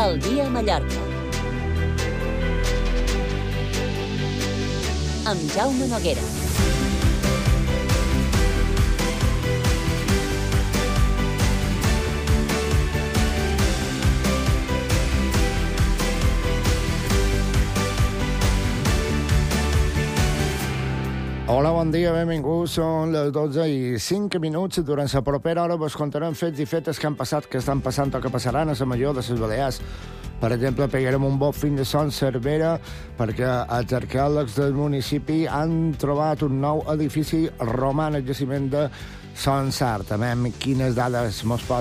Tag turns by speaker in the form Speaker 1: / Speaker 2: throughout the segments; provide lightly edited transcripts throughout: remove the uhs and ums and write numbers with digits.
Speaker 1: El dia a Mallorca. Amb Jaume Noguera.
Speaker 2: Hola, bon dia, benvinguts. Són les 12:05. Durant la propera hora vos contarem fets i fetes que han passat, que estan passant o que passaran a la major de les Balears. Per exemple, pegarem un bon fin de Son Cervera perquè els arqueòlegs del municipi han trobat un nou edifici romà al jaciment de Son Sart. A veure quines dades ens pot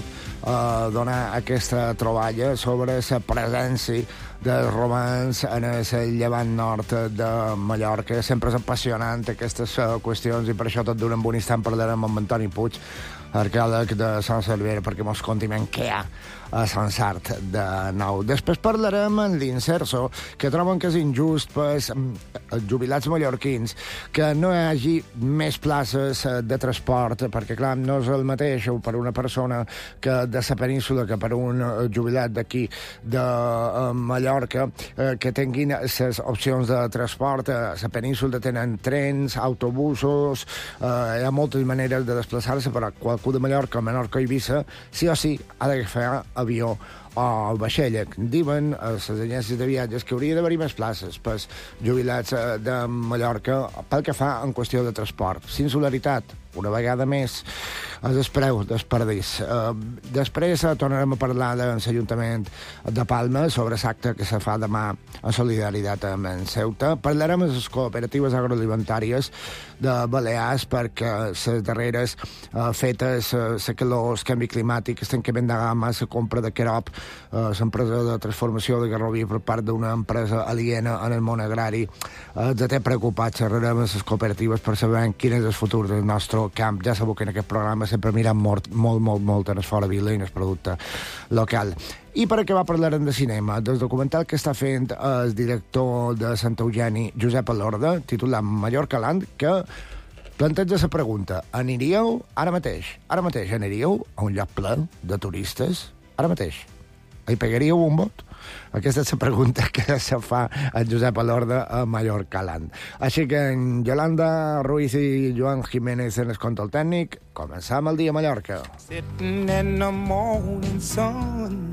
Speaker 2: donar aquesta troballa sobre la presència dels romans en el llevant nord de Mallorca. Sempre és apassionant aquestes qüestions i per això tot d'un bon instant parlarem amb Antoni Puig, arqueòleg de Son Cervera, perquè mos conti què hi ha a Son Sart de nou. Després parlarem amb l'Inserso, que troben que és injust per els jubilats mallorquins que no hi hagi més places de transport, perquè clar, no és el mateix per una persona que de la península que per un jubilat d'aquí de Mallorca que tinguin les opcions de transport. A la península tenen trens, autobusos, hi ha moltes maneres de desplaçar-se, però qualcú de Mallorca, Menorca i Eivissa, sí o sí ha d'agafar avió o vaixella. Diuen a les agències de viatges que hauria d'haver-hi més places per jubilats de Mallorca pel que fa en qüestió de transport. Singularitat, una vegada més, és el preu del paradís. Després tornarem a parlar de l'Ajuntament de Palma sobre l'acte que se fa demà en solidaritat amb en Ceuta. Parlarem de les cooperatives agroalimentàries de Balears perquè les darreres fetes, la calor, el canvi climàtic, el tancament de gamma, la compra de Querop, l'empresa de transformació de Garroví per part d'una empresa aliena en el món agrari, ens té preocupats. Xerrarem amb les cooperatives per saber quin és el futur del nostre camp. Ja sabeu que en aquest programa sempre mirem molt en el fora vila i en el producte local. I per acabar parlarem de cinema, del documental que està fent el director de Sant Eugeni, Josep Alorda, titulat Mallorca Land, que planteja la pregunta: aniríeu ara mateix aniríeu a un lloc ple de turistes? Ara mateix? Hi pegaríeu un vot? Aquesta és la pregunta que se fa a Josep Alorda a Mallorca Land. Així que en Yolanda Ruiz i Joan Jiménez en el control tècnic, començam el dia a Mallorca.
Speaker 3: Sitting in the morning sun,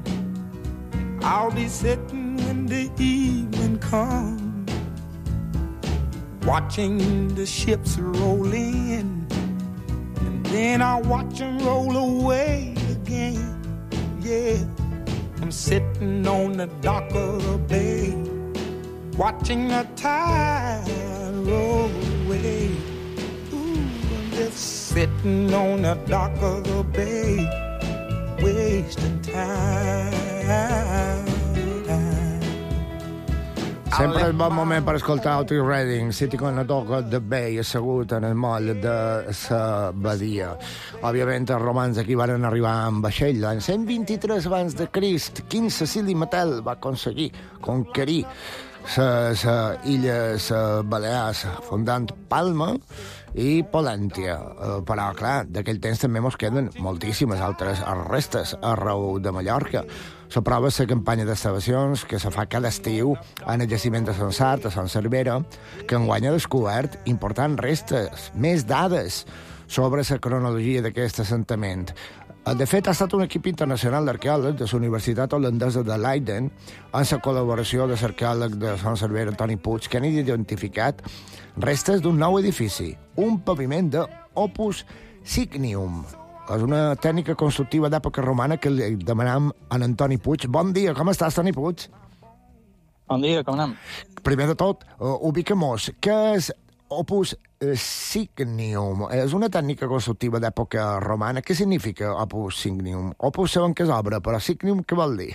Speaker 3: I'll be sitting when the evening comes, watching the ships roll in, and then I'll watch them roll away again. Yeah, I'm sitting on the dock of the bay, watching the tide roll away. Ooh, I'm just sitting on the dock of the bay, wasting time.
Speaker 2: Sempre és bon moment per escoltar Otis Redding, Sitting on the Dock of the Bay, assegut en el moll de la badia. Òbviament, els romans aquí van arribar amb vaixell. L'any 123 abans de Crist, King Cecili Matel va aconseguir conquerir les illes Balears, fundant Palma i Polèntia. Però, clar, d'aquell temps també mos queden moltíssimes altres restes arreu de Mallorca. La prova és la campanya d'excavacions que se fa cada estiu en el jaciment de Son Sart, a Son Cervera, que enguany ha descobert importants restes, més dades sobre la cronologia d'aquest assentament. De fet, ha estat un equip internacional d'arqueòlegs de la Universitat Holandesa de Leiden, amb la col·laboració de l'arqueòleg de Son Cervera, Antoni Puig, que han identificat restes d'un nou edifici, un paviment d'Opus Signium. És una tècnica constructiva d'època romana que li demanam a Antoni Puig. Bon dia, com estàs, Antoni Puig?
Speaker 4: Bon dia, com anem?
Speaker 2: Primer de tot, ubiquem-nos. Què és Opus Signium? És una tècnica constructiva d'època romana. Què significa Opus Signium? Opus sabem que és obra, però Signium què vol dir?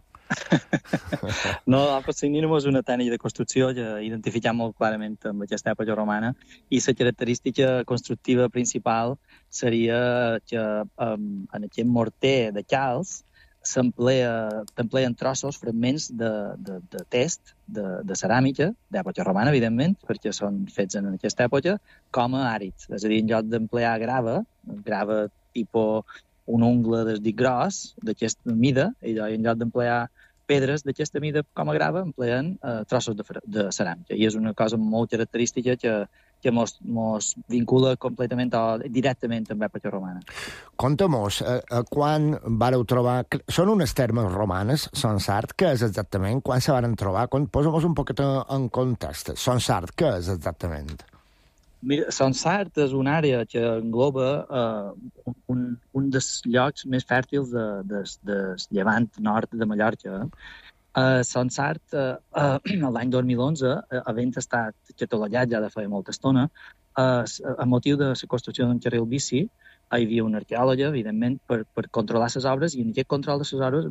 Speaker 4: No, Opus Signium és una tècnica de construcció que identifiquem molt clarament amb aquesta època romana, i la característica constructiva principal seria que en aquest morter de calç s'empleen trossos, fragments de test, de ceràmica, d'època romana, evidentment, perquè són fets en aquesta època, com a àrids. És a dir, en lloc d'emplear grava tipus un ungle del dit gros, d'aquesta mida, i en lloc d'emplear pedres d'aquesta mida com a grava empleen trossos de ceràmica. I és una cosa molt característica que mos vincula completament o directament amb l'època romana.
Speaker 2: Conta-mos, quan vareu trobar... Són unes termes romanes, Sonsart, què és exactament? Quan se varen trobar? Posa-mos un poquet en context. Sonsart, què és exactament?
Speaker 4: Mira, Sonsart és una àrea que engloba un dels llocs més fèrtils del llevant nord de Mallorca. Sonsart, l'any 2011, havent estat catalogat ja de fa molta estona, a motiu de la construcció d'un carril bici, hi havia una arqueòloga, evidentment, per controlar les obres, i en aquest control de les obres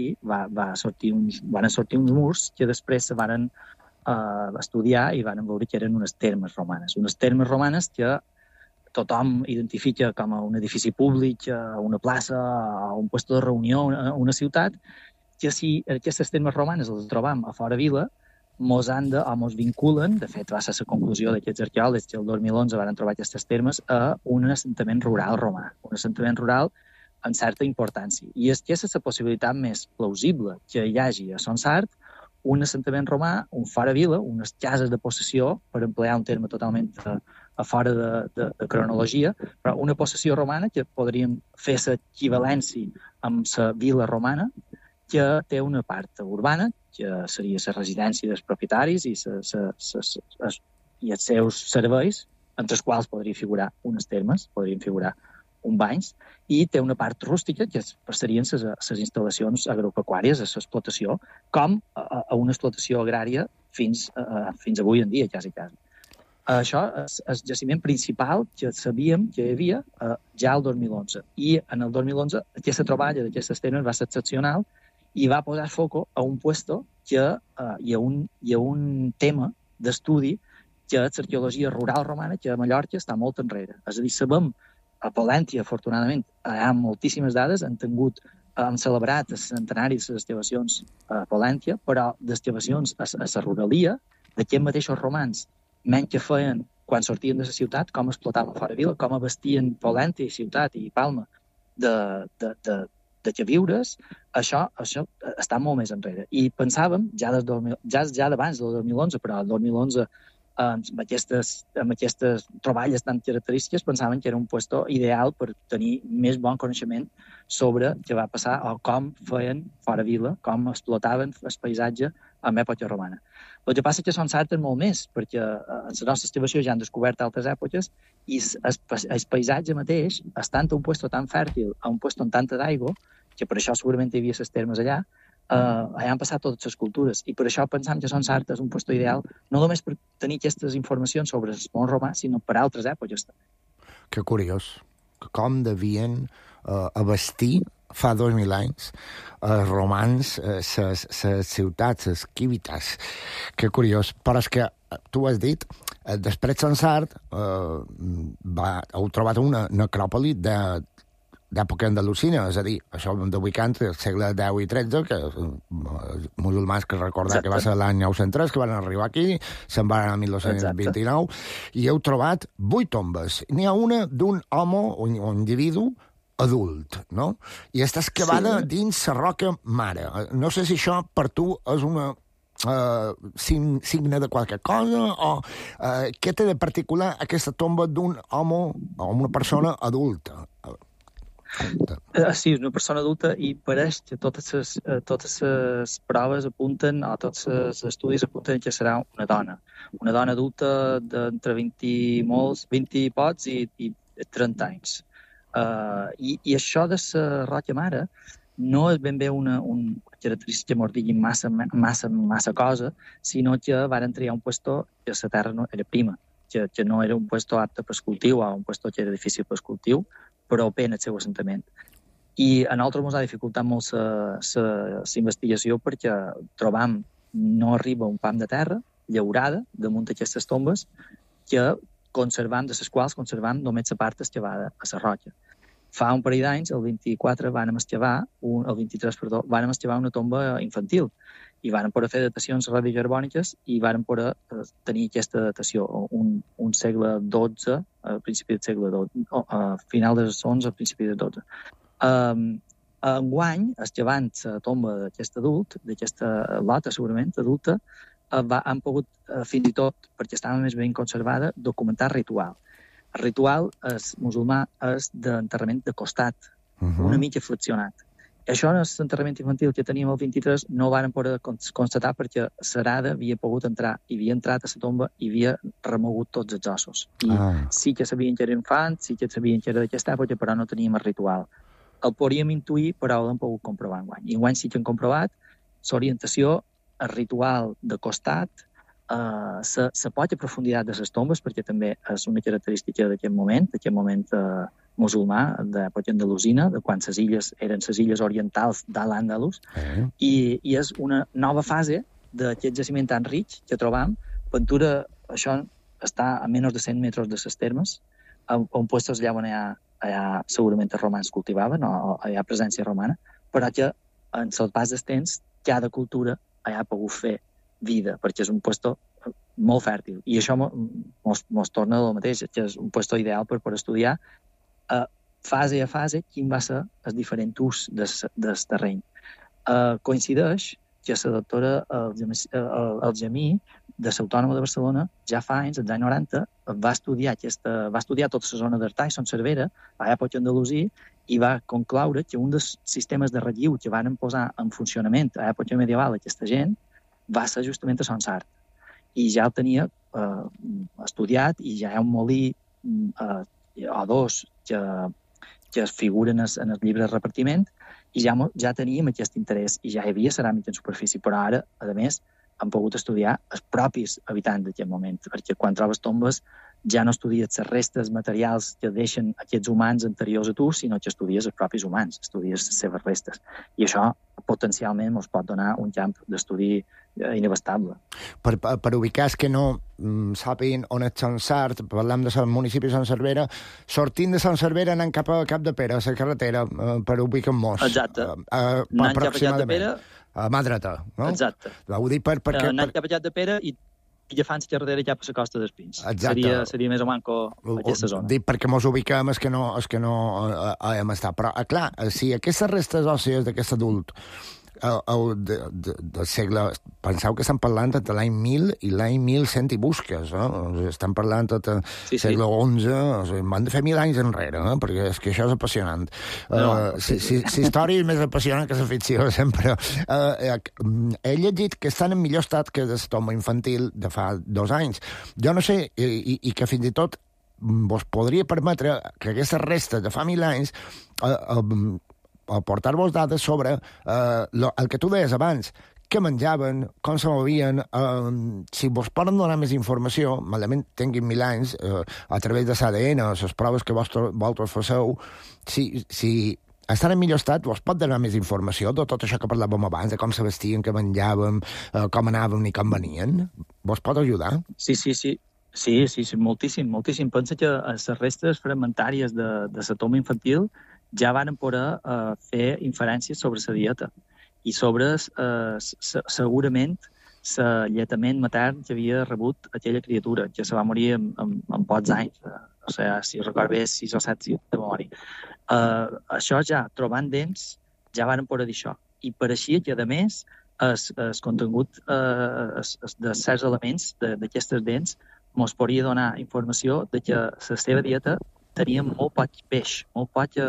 Speaker 4: van sortir uns murs que després se varen estudiar i van veure que eren unes termes romanes. Unes termes romanes que tothom identifica com a un edifici públic, una plaça, un lloc de reunió, una ciutat, que si aquestes termes romanes les trobam a fora vila, mos vinculen, de fet va ser la conclusió d'aquests arqueòlegs que el 2011 van trobar aquestes termes, a un assentament rural romà, un assentament rural amb certa importància. I és que és la possibilitat més plausible que hi hagi a Sonsart un assentament romà, un fora vila, unes cases de possessió, per emplear un terme totalment a fora de cronologia, però una possessió romana que podríem fer l'equivalència amb la vila romana, que té una part urbana, que seria la residència dels propietaris i els seus serveis, entre els quals podrien figurar unes termes, podrien figurar un banys, i té una part rústica, que serien les instal·lacions agropecuàries, a l'explotació, com a una explotació agrària fins avui en dia, quasi. Això és el jaciment principal que sabíem que hi havia ja el 2011. I en el 2011 aquesta troballa d'aquestes termes va ser excepcional i va posar foc a un puesto que hi ha un tema d'estudi que és l'arqueologia rural romana, que a Mallorca està molt enrere. És a dir, sabem a Polèntia, afortunadament, hi ha moltíssimes dades, hem celebrat el centenari de les excavacions a Polèntia, però d'excavacions a la ruralia, d'aquests mateixos romans, menys que feien quan sortien de la ciutat, com explotaven fora vila, com abastien Polèntia i ciutat i Palma de queviures, això està molt més enrere. I pensàvem, ja d'abans del 2011, però el 2011 amb aquestes troballes tan característiques, pensaven que era un lloc ideal per tenir més bon coneixement sobre què va passar o com feien fora vila, com explotaven el paisatge en època romana. El que passa és que Sonsart és molt més, perquè en la nostra excavació ja han descobert altres èpoques i el paisatge mateix, estant a un lloc tan fèrtil, a un lloc amb tanta d'aigua, que per això segurament hi havia les termes allà, allà han passat totes les cultures, i per això pensam que Sonsart és un lloc ideal, no només per tenir aquestes informacions sobre el món romà, sinó per altres èpoques.
Speaker 2: Que curiós, que com devien abastir fa 2000 anys els romans, les ciutats, les quívites. Que curiós. Però és que, tu has dit, després Sonsart heu trobat una necròpoli d'època andalusina, és a dir, això de Vicant, el segle X i XIII, que els musulmans que recordar que va ser l'any 903, que van arribar aquí, se'n van anar a 1229, i heu trobat 8 tombes. N'hi ha una d'un home, un individu, adult, no? I està excavada dins la roca mare. No sé si això per tu és una signe de qualque cosa o què té de particular aquesta tomba d'un home o una persona adulta?
Speaker 4: Sí, és una persona adulta i pareix que totes les proves apunten, o tots els estudis apunten que serà una dona. Una dona adulta d'entre 20 i pocs i 30 anys. I això de la roca mare no és ben bé una característica que ens digui massa cosa, sinó que varen triar un lloc que la terra no era prima, que no era un lloc apte per cultiu o un lloc que era difícil per cultiu, però ben el seu assentament. I a nosaltres ens ha dificultat molt la investigació perquè trobam no arriba un pam de terra llaurada damunt d'aquestes tombes que conservam, de les quals conservam només la part excavada a la roca. Fa un parell d'anys, el 23, vàrem excavar una tomba infantil i vàrem poder fer datacions radiocarbòniques i vàrem poder tenir aquesta datació, un segle XII, a principi del segle XII, a final del XI, a principi del XII. Enguany, escavant la tomba d'aquest adult, d'aquesta lota segurament adulta, han pogut, fins i tot, perquè estava més ben conservada, documentar ritual. El ritual musulmà és d'enterrament de costat, una mica flexionat. Això en l'enterrament infantil que teníem el 23 no ho varen poder constatar perquè Sarada havia pogut entrar, i havia entrat a la tomba i havia remogut tots els ossos. I sí que sabien que era infant, sí que sabien que era d'aquesta època, però no teníem el ritual. El podríem intuir, però l'hem pogut comprovar enguany. I enguany sí que hem comprovat l'orientació, el ritual de costat, la poca profunditat de les tombes, perquè també és una característica d'aquest moment musulmà, d'època andalusina, de quan les illes eren les illes orientals de l'Àndalus, i és una nova fase d'aquest jaciment tan ric que trobam. Ventura, això està a menys de 100 metres de les termes, on puestos allà on allà segurament els romans cultivaven, o hi ha presència romana, però que en el pas dels temps cada cultura ha pogut fer vida, perquè és un puesto molt fèrtil. I això mos torna al mateix, que és un puesto ideal per estudiar fase a fase quin va ser el diferent ús del terreny. Coincideix que la doctora Aljamí, de l'Autònoma de Barcelona, ja fa anys, als anys 90, va estudiar tota la zona d'Artà i Son Cervera, a l'època andalusí, i va concloure que un dels sistemes de relliu que van posar en funcionament a l'època medieval aquesta gent va ser justament a Son Sart. I ja el tenia estudiat, i ja hi ha un molí o dos que es figuren en el llibre de repartiment, i ja teníem aquest interès, i ja hi havia ceràmica en superfície, però ara, a més, han pogut estudiar els propis habitants d'aquest moment, perquè quan trobes tombes ja no estudies les restes materials que deixen aquests humans anteriors a tu, sinó que estudies els propis humans, estudies les seves restes. I això potencialment ens pot donar un camp d'estudi inabastable.
Speaker 2: Per ubicar que no sàpiguen on és Sant Sart, parlem del municipi de Sant Cervera, sortint de Sant Cervera anant cap a Capdepera, a la carretera, per ubicar-nos.
Speaker 4: Exacte. Anant cap a Capdepera,
Speaker 2: a mà dreta, no?
Speaker 4: Exacte.
Speaker 2: Ho dic perquè...
Speaker 4: Anant cap a Capdepera i agafant la carretera cap a la Costa dels Pins.
Speaker 2: Exacte.
Speaker 4: Seria més o manco aquesta zona.
Speaker 2: Dic perquè mos ubiquem és que no hem estat. Però, clar, si aquestes restes òssies d'aquest adult del segle... Penseu que estan parlant entre l'any 1000 i l'any 1100 i busques, no? Estan parlant del segle XI, van de fer 1000 anys enrere, perquè és que això és apassionant. La història és més apassionant que la ficció, sempre. He llegit que estan en millor estat que la tomba infantil de fa 2 anys. Jo no sé, i que fins i tot vos podria permetre que aquestes restes de fa 1000 anys aportar-vos dades sobre el que tu deies abans, què menjaven, com se movien, si vos poden donar més informació, malament tinguin 1000 anys, a través de l'ADN, les proves que vosaltres faceu, si estan en millor estat, vos pot donar més informació de tot això que parlàvem abans, de com se vestien, què menjàvem, com anàvem i com venien? Vos pot ajudar?
Speaker 4: Sí, moltíssim. Pensa que les restes fragmentàries de la tomba infantil ja van poder fer inferències sobre la dieta i sobre segurament l'alletament matern que havia rebut aquella criatura, que se va morir en pocs anys, o sigui, si record bé, 6 o 7 de memòria. Això ja, trobant dents, ja van poder dir això. I pareixia que, a més, el contingut de certs elements d'aquestes dents ens podria donar informació de que la seva dieta tenia molt poc peix, molt poc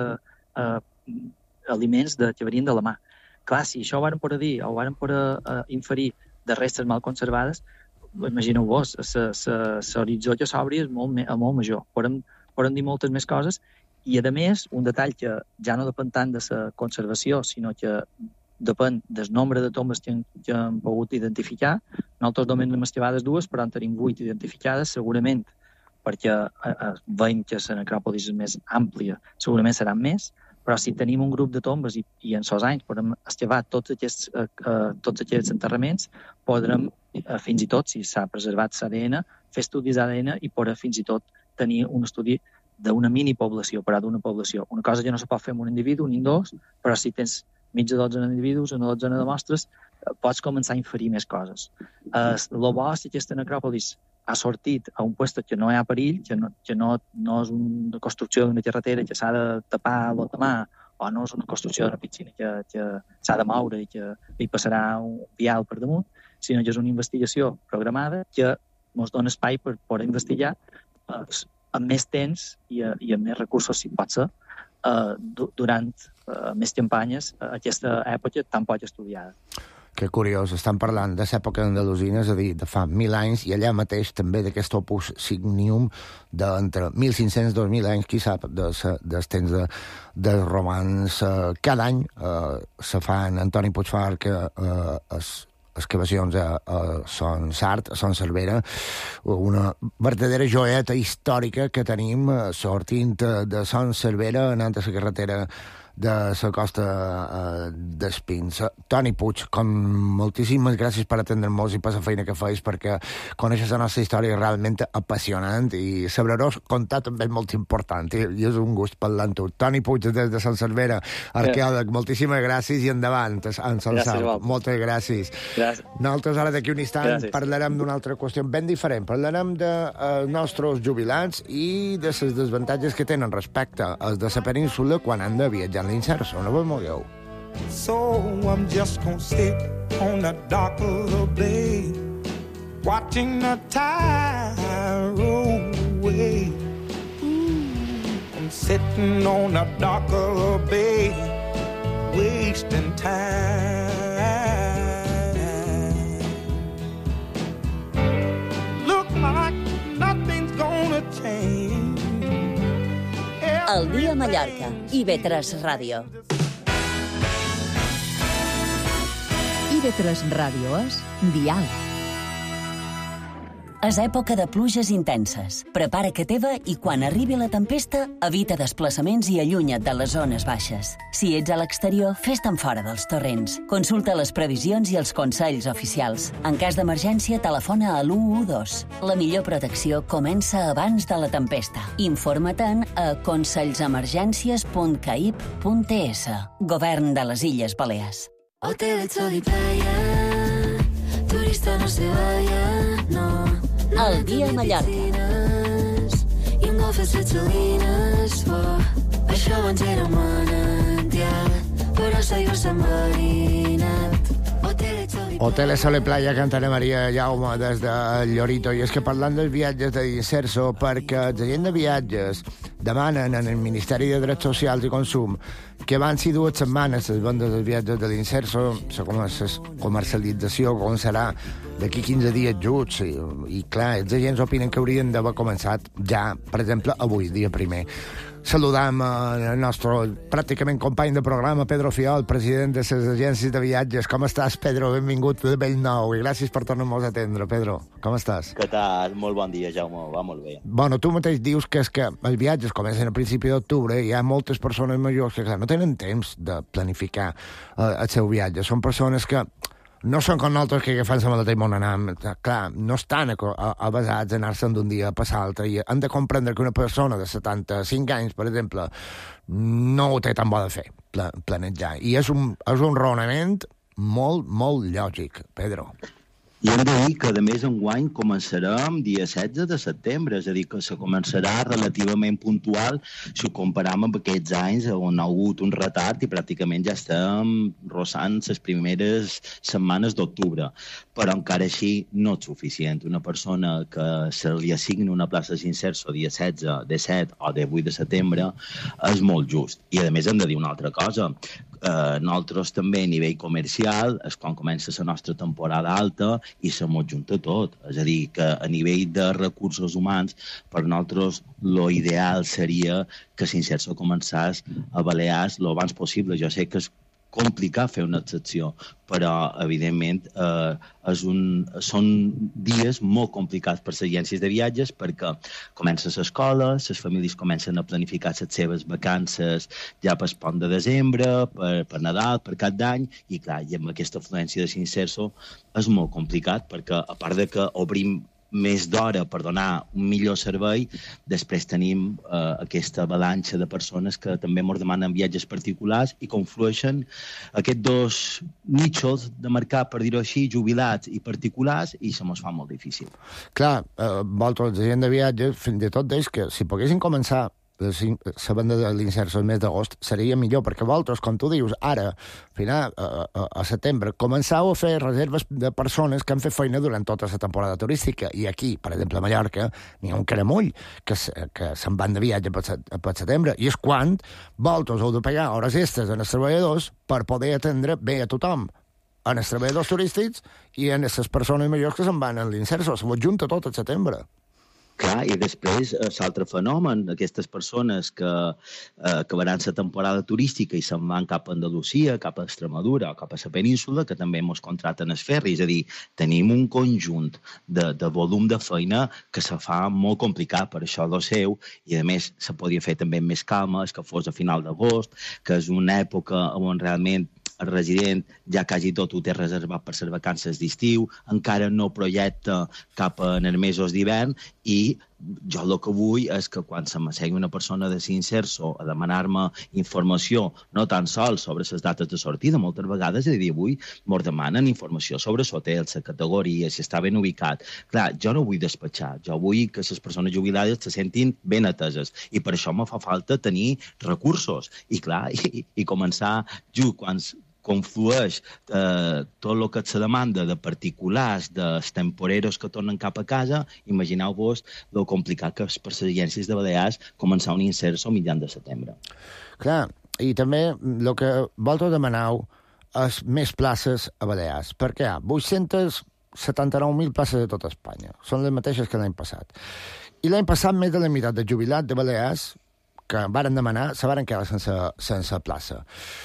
Speaker 4: aliments que venien de la mà. Clar, si això ho varen poder dir, o ho varen poder inferir de restes mal conservades, imagineu-vos, l'horitzó que s'obri és molt major. Podem dir moltes més coses, i, a més, un detall que ja no depèn tant de la conservació, sinó que depèn del nombre de tombes que hem pogut identificar. Nosaltres només n'hem excavat 2, però en tenim 8 identificades, segurament, perquè veiem que la necròpolis és més àmplia, segurament seran més, però si tenim un grup de tombes i en sols anys podem excavar tots aquests enterraments, podrem, fins i tot, si s'ha preservat l'ADN, fer estudis d'ADN i poder fins i tot tenir un estudi d'una minipoblació, però d'una població. Una cosa que no se pot fer amb un individu ni en 2, però si tens mitja dotzena d'individus, una dotzena de mostres, pots començar a inferir més coses. El bo és que aquesta necròpolis ha sortit a un lloc que no hi ha perill, que no és una construcció d'una carretera que s'ha de tapar o tamar o no és una construcció d'una piscina que s'ha de moure i que hi passarà un vial per damunt, sinó que és una investigació programada que ens dona espai per poder investigar amb més temps i amb més recursos, si pot ser, durant més campanyes aquesta època tan poc estudiada.
Speaker 2: Que curiós, estan parlant de l'època andalusina, és a dir, de fa 1.000 anys, i allà mateix també d'aquest opus signium d'entre 1.500 i 2.000 anys, qui sap, dels temps dels romans. Cada any se fan, Antoni Puigfar, que excavacions a Son Sart, a Son Cervera, una verdadera joeta històrica que tenim sortint de Son Cervera anant a la carretera de la costa d'Espins. Toni Puig, com moltíssimes gràcies per atendre-nos i per la feina que feis, perquè coneixes la nostra història realment apassionant i saber-ho contar també és molt important i és un gust parlar amb tu. Toni Puig, des de Sant Cervera, arqueòleg, moltíssimes gràcies i endavant, en Son Sart. Moltes gràcies. Nosaltres ara d'aquí un instant parlarem d'una altra qüestió ben diferent. Parlarem dels nostres jubilats i de les desavantatges que tenen respecte als de la península quan han de viatjar l'Inserso. No vos mogueu.
Speaker 3: So I'm just gonna sit on the dock of the bay, watching the tide roll away. I'm sitting on the dock of the bay, wasting time. Look like nothing's gonna change.
Speaker 1: El dia a Mallorca, IB3 Ràdio.
Speaker 5: IB3 Ràdio és diàleg.
Speaker 6: És època de pluges intenses. Prepara que teva i quan arribi la tempesta, evita desplaçaments i allunya't de les zones baixes. Si ets a l'exterior, fes-te'n fora dels torrents. Consulta les previsions i els consells oficials. En cas d'emergència, telefona a l'112. La millor protecció comença abans de la tempesta. Informa-te'n a consells-emergències.caip.es. Govern de les Illes Balears.
Speaker 7: Hotel Sol y playa, turista no se vaya, no.
Speaker 1: El dia a Mallorca.
Speaker 7: I un golf sense salines, això abans era un manantial, però s'aigua s'ha enverinat.
Speaker 2: Hotel Sol Playa, cantarà Maria Jaume des de Llorito. I és que parlant dels viatges de l'Inserso, perquè els agents de viatges demanen en el Ministeri de Drets Socials i Consum que abans si 2 setmanes les vendes dels viatges de l'Inserso, la comercialització com serà d'aquí 15 dies juts, i clar, els agents opinen que haurien d'haver començat ja, per exemple, avui, dia primer. Saludam el nostre pràcticament company de programa, Pedro Fiol, president de les agències de viatges. Com estàs, Pedro? Benvingut de Bellnou i gràcies per tornar-nos a atendre. Pedro, com estàs?
Speaker 8: Què tal? Molt bon dia, Jaume. Va molt bé.
Speaker 2: Bueno, tu mateix dius que és que els viatges comencen a principi d'octubre i hi ha moltes persones majors que, clar, no tenen temps de planificar el seu viatge. Són persones que no són com nosaltres que agafem la maleta i m'on anem. Clar, no estan avasats a anar-se'n d'un dia a passar l'altre i han de comprendre que una persona de 75 anys, per exemple, no ho té tan bo de fer, planejar. I és un raonament molt, molt lògic, Pedro.
Speaker 8: I hem de dir que, a més, enguany començarem dia 16 de setembre, és a dir, que se començarà relativament puntual si ho comparam amb aquests anys on ha hagut un retard i pràcticament ja estem rossant les primeres setmanes d'octubre. Però encara així no és suficient. Una persona que se li assigna una plaça d'Inserso dia 16, 17 o 18 de setembre és molt just. I, a més, hem de dir una altra cosa. Nosaltres també a nivell comercial és quan comença la nostra temporada alta i se mos junta tot. És a dir, que a nivell de recursos humans, per nosaltres l'ideal seria que l'Inserso començés a Balears el abans possible. Jo sé que és complicat fer una excepció, però, evidentment, són dies molt complicats per les agències de viatges perquè comença l'escola, les famílies comencen a planificar les seves vacances ja pel pont de desembre, per Nadal, per Cap d'Any, i, clar, i amb aquesta afluència de l'Inserso és molt complicat perquè, a part de que obrim més d'hora per donar un millor servei, després tenim aquesta avalanxa de persones que també ens demanen viatges particulars i conflueixen aquests dos nichos de mercat, per dir-ho així, jubilats i particulars, i se mos fa molt difícil.
Speaker 2: Clar, vosaltres, la gent de viatges, fins i tot d'ells que si poguessin començar la venda de l'Inserso el mes d'agost seria millor, perquè vosaltres, com tu dius, ara, final, a setembre, començau a fer reserves de persones que han fet feina durant tota la temporada turística. I aquí, per exemple, a Mallorca, n'hi ha un caramull que se'n van de viatge per setembre. I és quan vosaltres heu de pagar hores extres als treballadors per poder atendre bé a tothom, en els treballadors turístics i en les persones majors que se'n van a l'Inserso. Se ho junta tot al setembre.
Speaker 8: Clar, i després l'altre fenomen, aquestes persones que acabaran la temporada turística i se'n van cap a Andalusia, cap a Extremadura o cap a la península, que també ens contraten els ferris. És a dir, tenim un conjunt de volum de feina que se fa molt complicat per això lo seu, i a més se podia fer també amb més calma, que fos a final d'agost, que és una època on realment el resident ja quasi tot ho té reservat per les vacances d'estiu, encara no projecta cap en els mesos d'hivern, i jo el que vull és que quan se m'assegui una persona de l'Inserso a demanar-me informació, no tan sols sobre les dates de sortida, moltes vegades a dia d'avui ens demanen informació sobre l'hotel, la categoria, si està ben ubicat. Clar, jo no vull despatxar, jo vull que les persones jubilades se sentin ben ateses, i per això me fa falta tenir recursos. I clar, i començar just quan conflueix tot el que se demanda de particulars, dels temporeros que tornen cap a casa, imagineu-vos lo complicat que és per les agències de Balears començar un Inserso a mitjan de setembre.
Speaker 2: Clar, i també el que vosaltres demaneu és més places a Balears, perquè hi ha 879.000 places de tota Espanya. Són les mateixes que l'any passat. I l'any passat més de la meitat de jubilats de Balears que varen demanar se varen quedar sense plaça.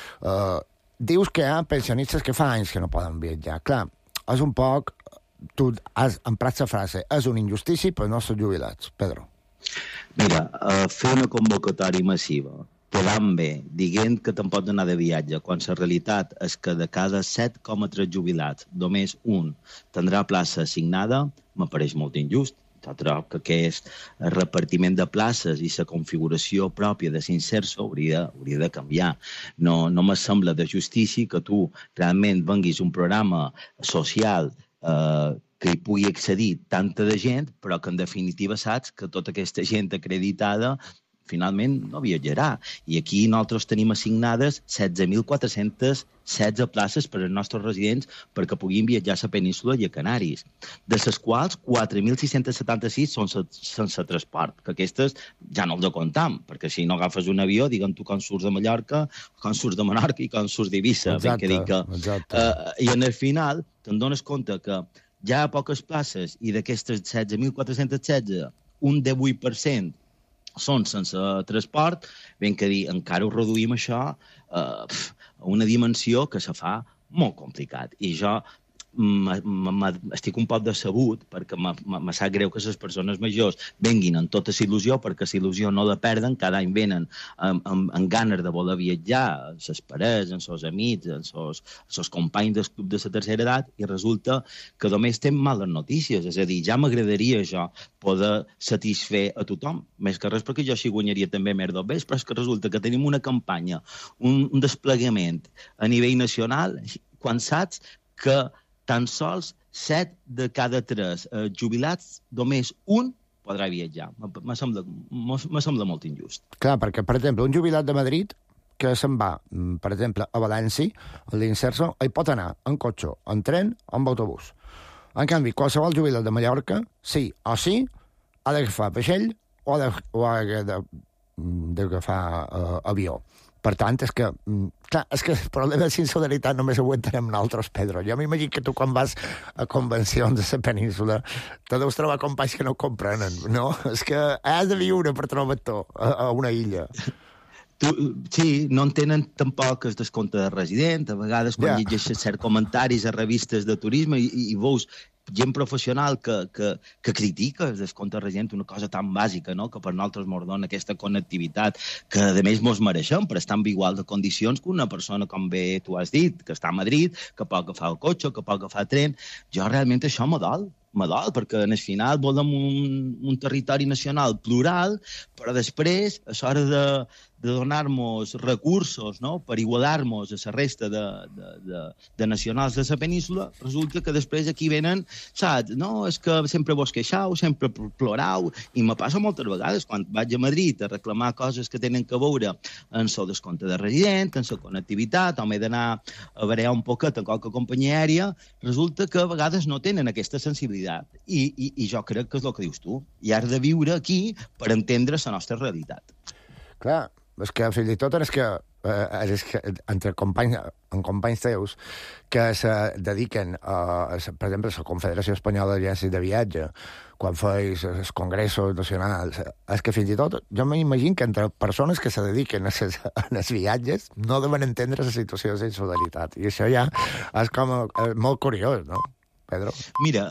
Speaker 2: Dius que hi ha pensionistes que fa anys que no poden viatjar. Clar, és un poc... Tu has emprat la frase, és una injustícia per als nostres jubilats. Pedro.
Speaker 8: Mira, fer una convocatòria massiva, quedant bé, dient que te'n pots anar de viatge, quan la realitat és que de cada 7,3 jubilats, només un tindrà plaça assignada, m'apareix molt injust. Jo trobo que aquest repartiment de places i la configuració pròpia de l'Inserso hauria de canviar. No me sembla de justícia que tu realment venguis un programa social que hi pugui accedir tanta de gent, però que en definitiva saps que tota aquesta gent acreditada finalment no viatjarà. I aquí nosaltres tenim assignades 16.416 places per als nostres residents perquè puguin viatjar a la península i a Canaris, de les quals 4.676 són sense transport, que aquestes ja no els comptam, perquè si no agafes un avió, digue'm tu com surts de Mallorca, com surts de Menorca i com surts d'Eivissa.
Speaker 2: Exacte.
Speaker 8: I en el final te'n dones compte que hi ha poques places i d'aquestes 16.416, un 18% són sense transport, ben que dir, encara ho reduïm això a una dimensió que se fa molt complicat. I jo estic un poc decebut perquè me sap greu que les persones majors venguin amb tota il·lusió, perquè la il·lusió no la perden, cada any venen amb ganes de voler viatjar, amb les parelles, amb els amics, amb els companys del club de la tercera edat, i resulta que només tenen males notícies. És a dir, ja m'agradaria jo poder satisfer a tothom, més que res perquè jo així guanyaria també més del però és que resulta que tenim una campanya, un desplegament a nivell nacional, quan saps que tan sols 7 de cada 3 jubilats, només un podrà viatjar. Me sembla molt injust.
Speaker 2: Clar, perquè, per exemple, un jubilat de Madrid que se'n va, per exemple, a València, a l'Inserso, hi pot anar en cotxe, en tren o en autobús. En canvi, qualsevol jubilat de Mallorca, sí o sí, ha d'agafar vaixell o ha d'agafar avió. Per tant, és que el problema de insolidaritat només ho entenem nosaltres, Pedro. Jo m'imagino que tu, quan vas a convencions de la península, te deus trobar companys que no ho comprenen, no? És que has de viure per trobar-te a una illa.
Speaker 8: Sí, no entenen tampoc el descompte de resident. A vegades, quan llegeixes certs comentaris a revistes de turisme i veus gent professional que critica el descompte resident, una cosa tan bàsica, no?, que per nosaltres ens dona aquesta connectivitat que, a més, ens mereixem per estar en igual de condicions que una persona, com bé tu has dit, que està a Madrid, que pot agafar el cotxe, que pot agafar el tren. Jo realment això me m'adol, perquè en el final volem un territori nacional plural, però després, a l'hora de donar-nos recursos, no?, per igualar-nos a la resta de nacionals de la península, resulta que després aquí venen, saps, no, és que sempre vos queixau, sempre plorau, i me passa moltes vegades quan vaig a Madrid a reclamar coses que tenen que veure amb el descompte de resident, amb la connectivitat, o m'he d'anar a veure un poquet en qualque companyia aèria, resulta que a vegades no tenen aquesta sensibilitat. I jo crec que és el que dius tu. I has de viure aquí per entendre la nostra realitat.
Speaker 2: Clar, és que fins i tot entre companys teus que se dediquen per exemple, a la Confederació Espanyola d'Agències de Viatge, quan feis els congressos nacionals, és que fins i tot jo m'imagino que entre persones que se dediquen als viatges no deuen entendre la situació de solidaritat. I això ja és com molt curiós, no? Pedro?
Speaker 8: Mira,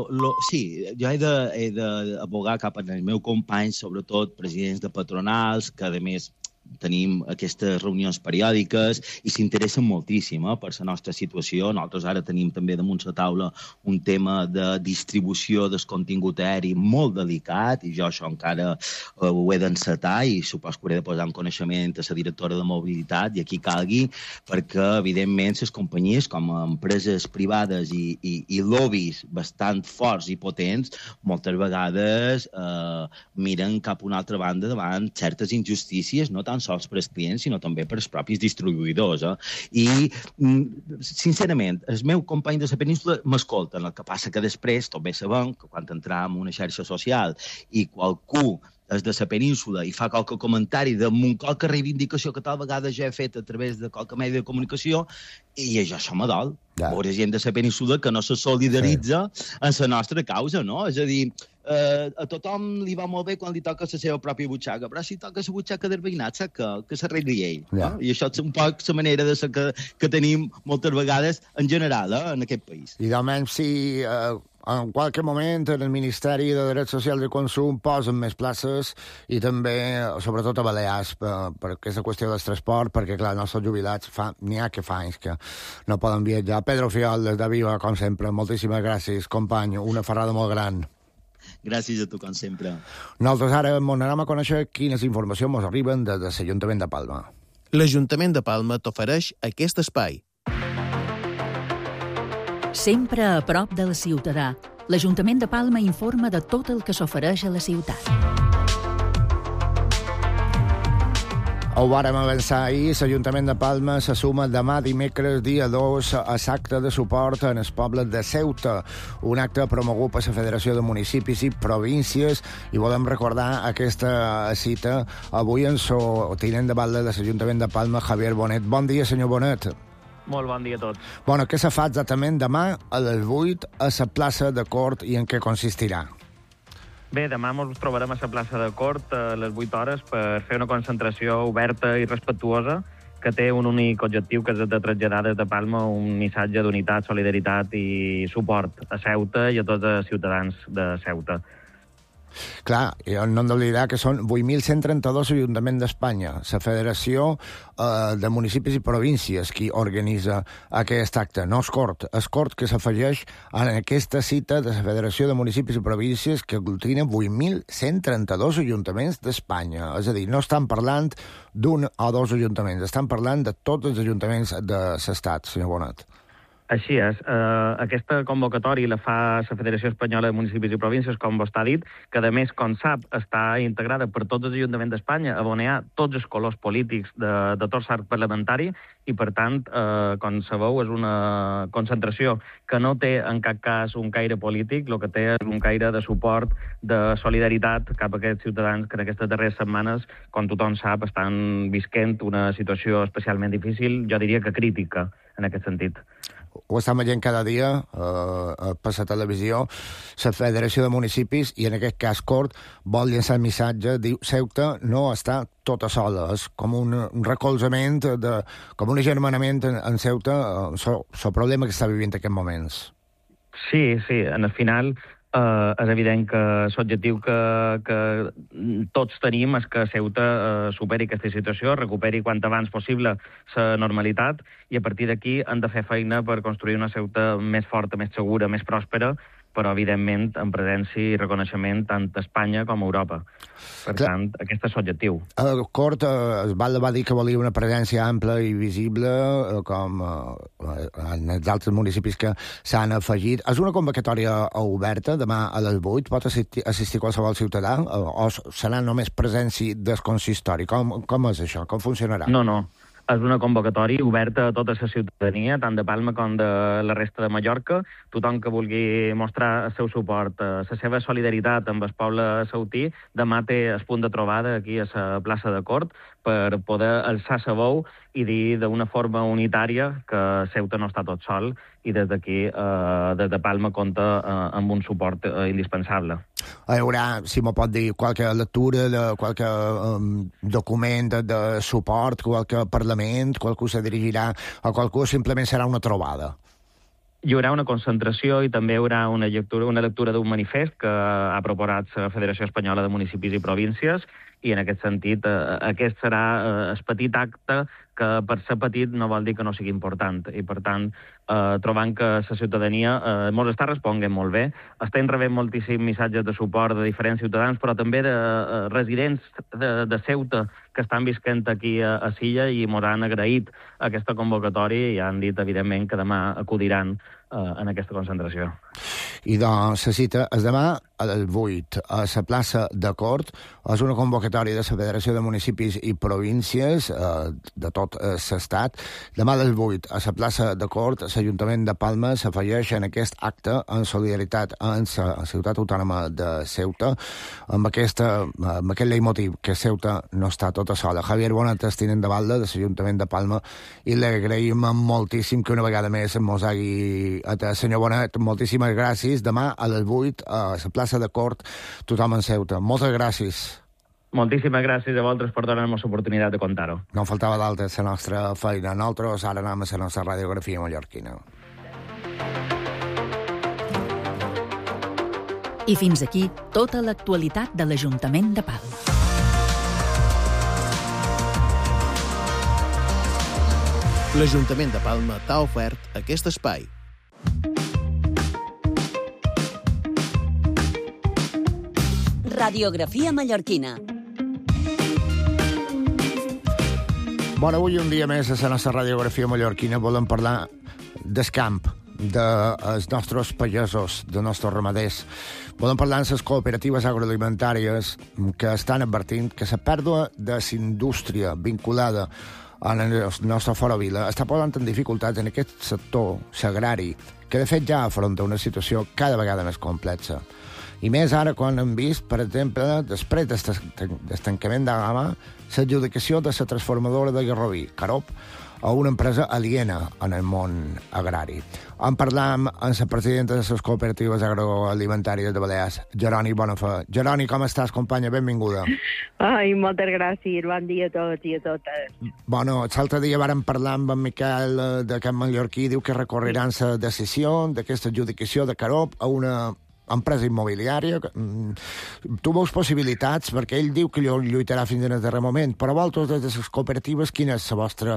Speaker 8: sí, jo he d'abogar cap als meus companys, sobretot presidents de patronals, que a més tenim aquestes reunions periòdiques i s'interessen moltíssim per la nostra situació. Nosaltres ara tenim també damunt la taula un tema de distribució del contingut aeri molt delicat i jo això encara ho he d'encetar i supos que hauré de posar en coneixement a la directora de mobilitat i aquí calgui perquè, evidentment, les companyies com a empreses privades i lobbies bastant forts i potents moltes vegades miren cap a una altra banda davant certes injustícies, no tant sols per als clients, sinó també per als propis distribuïdors. I, sincerament, els meus companys de la península m'escolten. El que passa que després, tot bé sabem, que quan entrem en una xarxa social i qualcú és de la península i fa qualque comentari damunt qualque reivindicació que tal vegada ja he fet a través de qualque medi de comunicació, i això m'adol. Veure gent de la península que no se solidaritza en la nostra causa, no? És a dir, a tothom li va molt bé quan li toca la seva pròpia butxaca, però si toca la butxaca del veïnat, sap que s'arregli ell. No? I això és un poc la manera de ser que tenim moltes vegades en general en aquest país.
Speaker 2: I almenys si en qualque moment en el Ministeri de Drets Socials i Consum posen més places i també, sobretot a Balears, per aquesta qüestió del transport, perquè, clar, els nostres jubilats n'hi ha que fa anys que no poden viatjar. Pedro Fiol, des de Viva, com sempre, moltíssimes gràcies, company, una ferrada molt gran.
Speaker 8: Gràcies a tu, com sempre.
Speaker 2: Nosaltres ara anem a conèixer quines informacions ens arriben des de l'Ajuntament de Palma.
Speaker 9: L'Ajuntament de Palma t'ofereix aquest espai.
Speaker 5: Sempre a prop del ciutadà, l'Ajuntament de Palma informa de tot el que s'ofereix a la ciutat.
Speaker 2: Ho vàrem avançar ahir, l'Ajuntament de Palma se suma demà dimecres, dia 2, a l'acte de suport en el poble de Ceuta, un acte promogut per la Federació de Municipis i Províncies, i volem recordar aquesta cita avui en el tinent de batlle de l'Ajuntament de Palma, Javier Bonet. Bon dia, senyor Bonet.
Speaker 10: Molt bon dia a tots.
Speaker 2: Bueno, què se fa exactament demà a les 8 a la plaça de Cort i en què consistirà?
Speaker 10: Bé, demà ens trobarem a la plaça de Cort a les 8 hores per fer una concentració oberta i respectuosa que té un únic objectiu, que és de traslladar des de Palma un missatge d'unitat, solidaritat i suport a Ceuta i a tots els ciutadans de Ceuta.
Speaker 2: Clar, no hem d'oblidar que són 8.132 ajuntaments d'Espanya, la Federació de Municipis i Províncies qui organitza aquest acte. No és Cort que s'afegeix en aquesta cita de la Federació de Municipis i Províncies que aglutina 8.132 ajuntaments d'Espanya. És a dir, no estan parlant d'un o dos ajuntaments, estan parlant de tots els ajuntaments de l'estat, senyor Bonet.
Speaker 10: Així és. Aquesta convocatòria la fa la Federació Espanyola de Municipis i Províncies, com vostè ha dit, que, a més, com sap, està integrada per tots els ajuntaments d'Espanya, on hi ha tots els colors polítics de tot l'arc parlamentari, i, per tant, com sabeu, és una concentració que no té, en cap cas, un caire polític, el que té és un caire de suport, de solidaritat cap a aquests ciutadans que en aquestes darreres setmanes, com tothom sap, estan visquent una situació especialment difícil, jo diria que crítica, en aquest sentit.
Speaker 2: Ho estem veient cada dia per la televisió. La Federació de Municipis, i en aquest cas Cort, vol llançar el missatge, diu Ceuta no està tota sola, és com un recolzament, com un agermanament en Ceuta, el problema que està vivint en aquests moments.
Speaker 10: Sí, en el final és evident que l'objectiu que tots tenim és que Ceuta superi aquesta situació, recuperi quant abans possible la normalitat, i a partir d'aquí hem de fer feina per construir una Ceuta més forta, més segura, més pròspera, però, evidentment, amb presència i reconeixement tant a Espanya com a Europa. Per tant, aquest és l'objectiu.
Speaker 2: Cort va dir que volia una presència ampla i visible, com en els altres municipis que s'han afegit. És una convocatòria oberta, demà a les 8? Pot assistir qualsevol ciutadà? O serà només presència del consistori? Com és això? Com funcionarà?
Speaker 10: No. És una convocatòria oberta a tota la ciutadania, tant de Palma com de la resta de Mallorca. Tothom que vulgui mostrar el seu suport, la seva solidaritat amb el poble ceutí, demà té el punt de trobada aquí a la plaça de Cort per poder alçar la veu i dir d'una forma unitària que Ceuta no està tot sol i des d'aquí, des de Palma, compta amb un suport indispensable.
Speaker 2: Hi haurà, si m'ho pot dir, qualque lectura, qualque document de suport, qualque parlament, qualcú se dirigirà o qualcú simplement serà una trobada?
Speaker 10: Hi haurà una concentració i també hi haurà una lectura d'un manifest que ha proposat la Federació Espanyola de Municipis i Províncies, i en aquest sentit aquest serà el petit acte que per ser petit no vol dir que no sigui important. I per tant, trobant que la ciutadania ens està responent molt bé, estem rebent moltíssims missatges de suport de diferents ciutadans, però també de residents de Ceuta que estan visquent aquí a Silla i ens han agraït aquesta convocatòria i han dit, evidentment, que demà acudiran en aquesta concentració.
Speaker 2: I doncs la cita és demà a les 8 a la plaça de Cort. És una convocatòria de la Federació de Municipis i Províncies de tot l'estat. Demà a les 8 a la plaça de Cort, l'Ajuntament de Palma s'afegeix en aquest acte en solidaritat amb la ciutat autònoma de Ceuta, amb aquest leitmotiv que Ceuta no està tota sola. Javier Bonatas, tinent de Valde de l'Ajuntament de Palma, i l'agraïm moltíssim que una vegada més mos hagi atès. Senyor Bonet, moltíssimes gràcies. Demà a les 8 a la plaça de Cort, tothom en Ceuta. Moltes gràcies.
Speaker 10: Moltíssimes gràcies a vosaltres per donar-nos l'oportunitat de contar-ho.
Speaker 2: No en faltava d'altra la nostra feina. Nosaltres ara anem a la nostra radiografia mallorquina.
Speaker 5: I fins aquí tota l'actualitat de l'Ajuntament de Palma.
Speaker 9: L'Ajuntament de Palma t'ha ofert aquest espai.
Speaker 1: Radiografia mallorquina.
Speaker 2: Bueno, avui un dia més a la nostra radiografia mallorquina volem parlar del camp, dels nostres pagesos, dels nostres ramaders. Volem parlar de les cooperatives agroalimentàries que estan advertint que la pèrdua de la indústria vinculada a la nostra fora vila està posant en dificultats en aquest sector agrari, que de fet ja afronta una situació cada vegada més complexa. I més ara quan hem vist, per exemple, després del tancament de Gama, l'adjudicació de la transformadora de Garroví, Carop, a una empresa aliena en el món agrari. En parlam amb la presidenta de les cooperatives agroalimentàries de Balears, Jeroni Bonafé. Jeroni, com estàs, companya? Benvinguda.
Speaker 11: Ai, moltes gràcies. Bon dia a tots i a totes.
Speaker 2: Bueno, l'altre dia vàrem parlar amb en Miquel d'aquest mallorquí, diu que recorreran la decisió d'aquesta adjudicació de Carop a una empresa immobiliària. Tu veus possibilitats, perquè ell diu que lluitarà fins en el darrer moment, però vosaltres des de les cooperatives, quina és la vostra...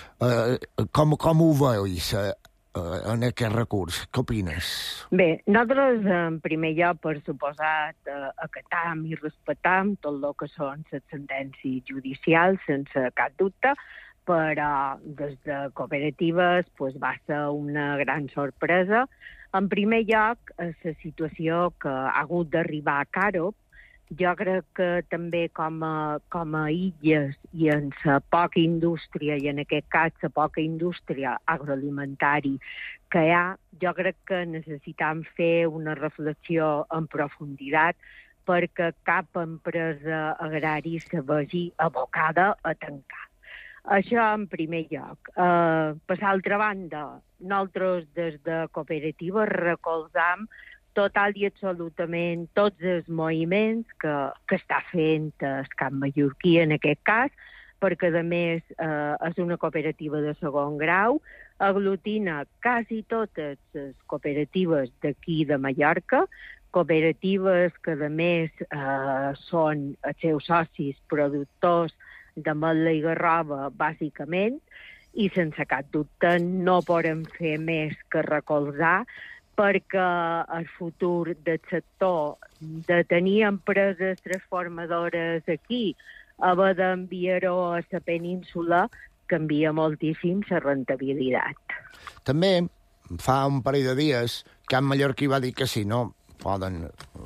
Speaker 2: com ho veus en aquest recurs? Què opines?
Speaker 11: Bé, nosaltres, en primer lloc, per suposat, acatam i respectam tot el que són les sentències judicials, sense cap dubte, però des de cooperatives va ser una gran sorpresa. En primer lloc, la situació que ha hagut d'arribar a Carop, jo crec que també com a illes i en la poca indústria, i en aquest cas la poca indústria agroalimentària que hi ha, jo crec que necessitam fer una reflexió en profunditat perquè cap empresa agrària se vegi abocada a tancar. Això en primer lloc. Per l'altra banda, nosaltres des de cooperativa recolzam total i absolutament tots els moviments que està fent el camp mallorquí en aquest cas, perquè a més és una cooperativa de segon grau, aglutina quasi totes les cooperatives d'aquí de Mallorca, cooperatives que a més són els seus socis productors d'ametla i garrova, bàsicament, i sense cap dubte no podem fer més que recolzar perquè el futur del sector de tenir empreses transformadores aquí, haver d'enviar-ho a la península, canvia moltíssim la rentabilitat.
Speaker 2: També, fa un parell de dies, Can Mallorquí va dir que si no poden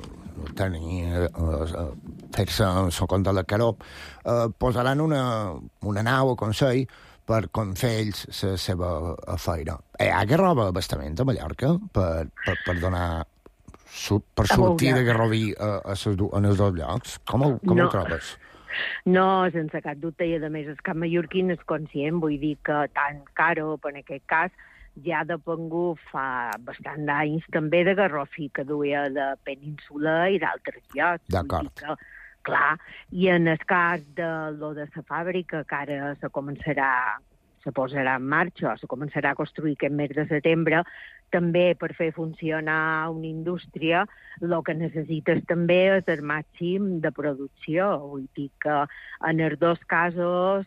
Speaker 2: fer-se el compte de Caró, posaran una nau a Consell per fer ells la seva feina. Hi ha guerrova abastament a Mallorca per donar... per sortir de Garroví en els dos llocs? Com ho trobes?
Speaker 11: No, sense cap dubte, i a més el Camp Mallorquí és conscient, vull dir que tant Caro, en aquest cas, ja ha depengut fa bastant d'anys també de Garrofi, que duia de Península i d'altres llocs.
Speaker 2: D'acord.
Speaker 11: Clar, i en el cas de lo de la fàbrica, que ara se posarà en marxa, o se començarà a construir aquest mes de setembre, també per fer funcionar una indústria, el que necessites també és el màxim de producció. Vull dir que en els dos casos...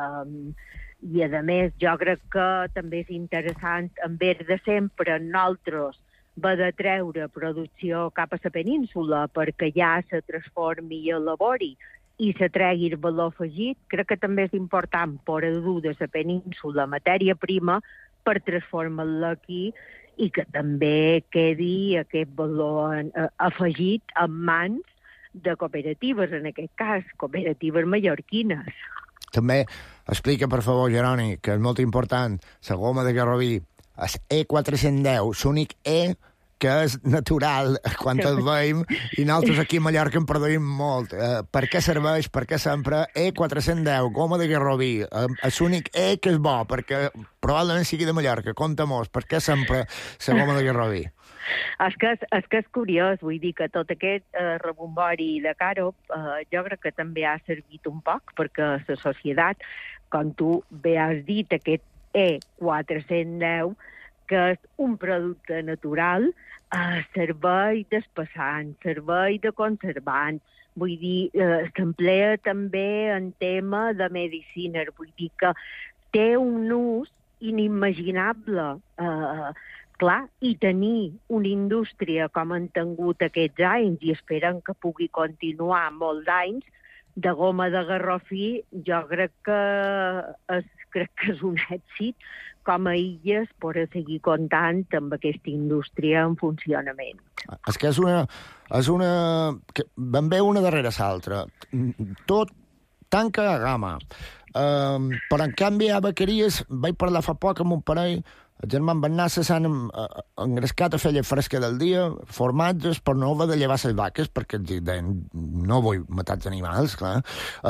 Speaker 11: I, a més, jo crec que també és interessant, en vez de sempre nosaltres va de treure producció cap a la península perquè ja se transformi i elabori i se tregui el valor afegit. Crec que també és important poder dur de la península matèria prima per transformar-la aquí i que també quedi aquest valor afegit en mans de cooperatives, en aquest cas, cooperatives mallorquines.
Speaker 2: També explica, per favor, Jeroni, que és molt important, la goma de Garroví, és E410, l'únic E que és natural quan el veiem, i nosaltres aquí a Mallorca en produïm molt. Per què serveix, per què sempre E410, goma de Garroví, és l'únic E que és bo, perquè probablement sigui de Mallorca, compta-mos, per què sempre la goma de Garroví?
Speaker 11: És que és curiós, vull dir que tot aquest rebombori de Caro jo crec que també ha servit un poc perquè la societat, com tu bé has dit, aquest E410, que és un producte natural, servei d'espassant, servei de conservant, vull dir, s'emplea també en tema de medicina, vull dir que té un ús inimaginable. Clar, i tenir una indústria com han tingut aquests anys i esperen que pugui continuar molts anys, de goma de Garrofi, jo crec que és un èxit com a Illes poder seguir comptant amb aquesta indústria en funcionament.
Speaker 2: És que és una... Ben bé una darrere l'altra. Tot tanca a gamma. Però, en canvi, a Vaqueries vaig parlar fa poc amb un parell. El germà Bernassa s'han engrescat a fer llet fresca del dia, formatges, per no haver de llevar les vaques, perquè no vull matar els animals, clar.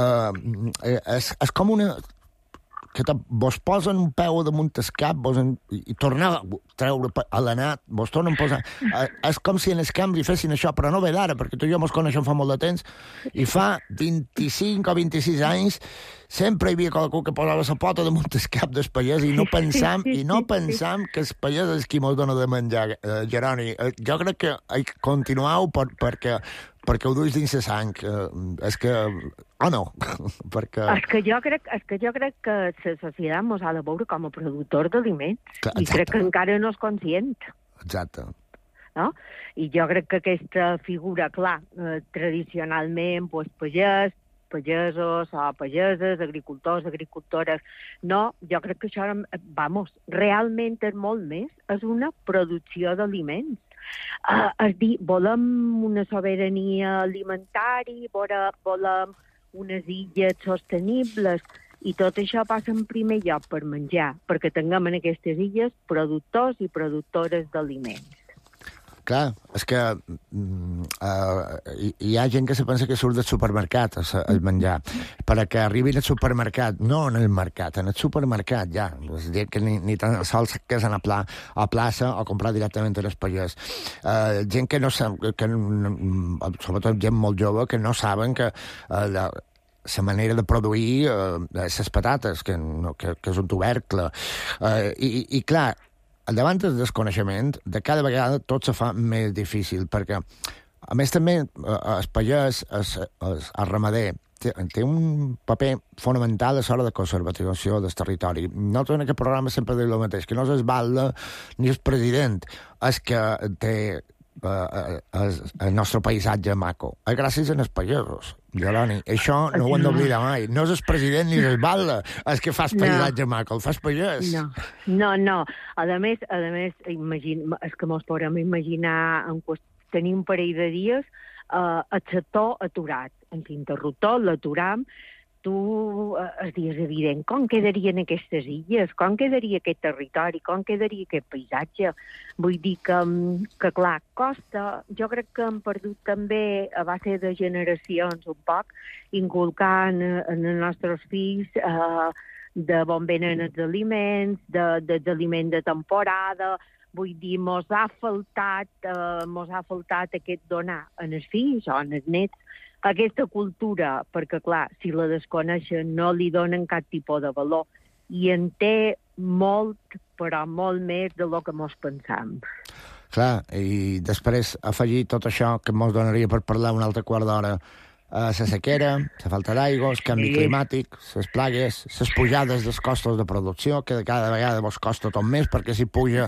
Speaker 2: És com una... que vos posen un peu damunt el cap i tornar a treure a l'anat, vos tornen a posar... És com si en el canvi fessin això, però no ve d'ara, perquè tu i jo mos coneixem fa molt de temps, i fa 25 o 26 anys sempre hi havia qualcú que posava la pota damunt el cap del pagès i no pensam que el pagès és qui mos dona de menjar, Jeroni. Jo crec que continueu perquè ho duis dins la sang. És que... no? Perquè...
Speaker 11: És que jo crec que la societat mos ha de veure com a productor d'aliments. I crec que encara no és conscient.
Speaker 2: Exacte.
Speaker 11: No? I jo crec que aquesta figura, clar, tradicionalment, pagès, pagesos o pageses, agricultors, agricultores... No, jo crec que això, realment és molt més. És una producció d'aliments. És dir, volem una sobirania alimentària, volem unes illes sostenibles, i tot això passa en primer lloc per menjar, perquè tinguem en aquestes illes productors i productores d'aliments.
Speaker 2: Clar, és que hi ha gent que se pensa que surt del supermercat el menjar, perquè arribin al supermercat, no en el mercat, en el supermercat ja, és a dir, que ni tan sols que és anar a plaça o comprar directament a les pagès. Gent que no sap, sobretot gent molt jove, que no saben que la manera de produir les patates, que és un tubercle, i clar, davant del desconeixement, de cada vegada tot se fa més difícil, perquè A més, també, el pagès, el ramader, té un paper fonamental a l'hora de conservació del territori. Nosaltres en aquest programa sempre diu el mateix, que no és el balde ni el president, és que té el nostre paisatge maco. És gràcies als pagesos, Jeroni. Això no ho hem d'oblidar mai. No és el president ni el balde el que fa el paisatge maco, el fa el pagès.
Speaker 11: No. A més, és que mos podem imaginar tenir un parell de dies el sector aturat. En l'interruptor l'aturam, es dius evident, com quedarien aquestes illes, com quedaria aquest territori, com quedaria aquest paisatge. Vull dir que clar, costa, jo crec que hem perdut també, a base de generacions un poc, inculcant en els nostres fills de on venen els aliments, dels aliments de temporada. Vull dir, mos ha faltat aquest donar en els fills o en els nets aquesta cultura, perquè, clar, si la desconeixen no li donen cap tipus de valor. I en té molt, però molt més de lo que mos pensam.
Speaker 2: Clar, i després afegir tot això que mos donaria per parlar un altre quart d'hora. La sequera, la falta d'aigua, el canvi climàtic, les plagues, les pujades dels costos de producció, que cada vegada vos costa tot més, perquè si puja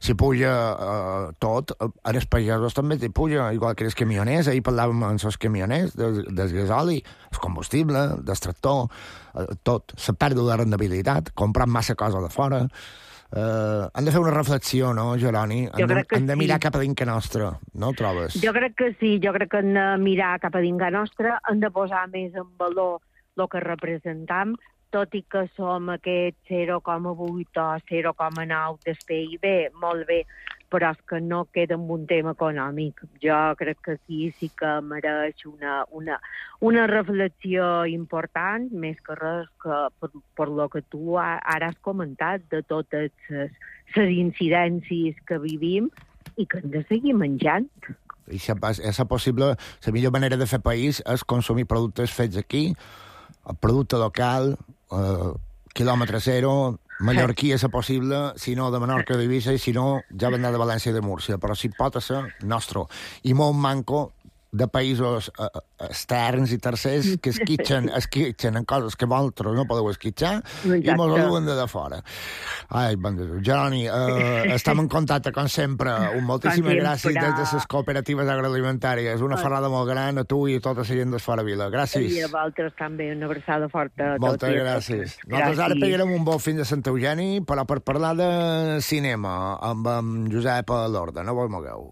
Speaker 2: tot, a les pagesos també s'hi puja, igual que els camioners. Ahir parlàvem amb els camioners, del gasoli, el combustible, del tractor, tot. La pèrdua de rendibilitat, comprant massa cosa de fora. Han de fer una reflexió, no, Jeroni? Han de mirar cap a dintre nostra, no ho trobes?
Speaker 11: Jo crec que sí, jo crec que han de mirar cap a dintre nostra, han de posar més en valor el que representam, tot i que som aquest 0,8 o 0,9 del PIB, molt bé, però és que no queda en un tema econòmic. Jo crec que aquí sí que mereix una reflexió important, més que res que per lo que tu ara has comentat, de totes les incidències que vivim i que hem de seguir menjant.
Speaker 2: I si és possible, la millor manera de fer país és consumir productes fets aquí, producte local, quilòmetre zero, mallorquí és possible, si no de Menorca o d'Eivissa, i si no ja vendrà de València i de Múrcia, però si pot ser nostre. I molt manco de països externs i tercers que esquitxen en coses que vosaltres no podeu esquitxar i mos ho duen de fora. Ai, bon Déu. Jeroni, estem en contacte, com sempre. Moltíssimes gràcies des de les cooperatives agroalimentàries. Una ferrada molt gran a tu i a tota la gent de fora Vila. Gràcies.
Speaker 11: I a vosaltres també, una abraçada forta a tots.
Speaker 2: Moltes gràcies. Nosaltres ara pegarem un vol fins a Sant Eugeni, però per parlar de cinema amb en Josep Lorda. No vos mogueu.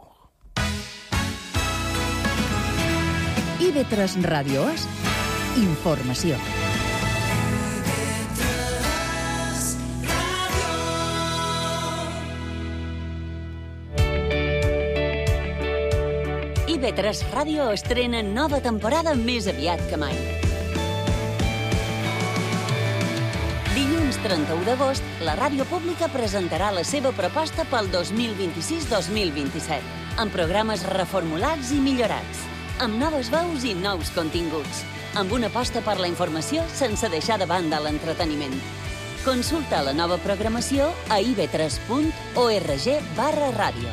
Speaker 5: IB3 Ràdio és informació.
Speaker 6: IB3 Ràdio estrena nova temporada més aviat que mai. Dilluns 31 d'agost, la ràdio pública presentarà la seva proposta pel 2026-2027, amb programes reformulats i millorats, amb noves veus i nous continguts, amb una aposta per la informació sense deixar de banda l'entreteniment. Consulta la nova programació a ib3.org/ràdio.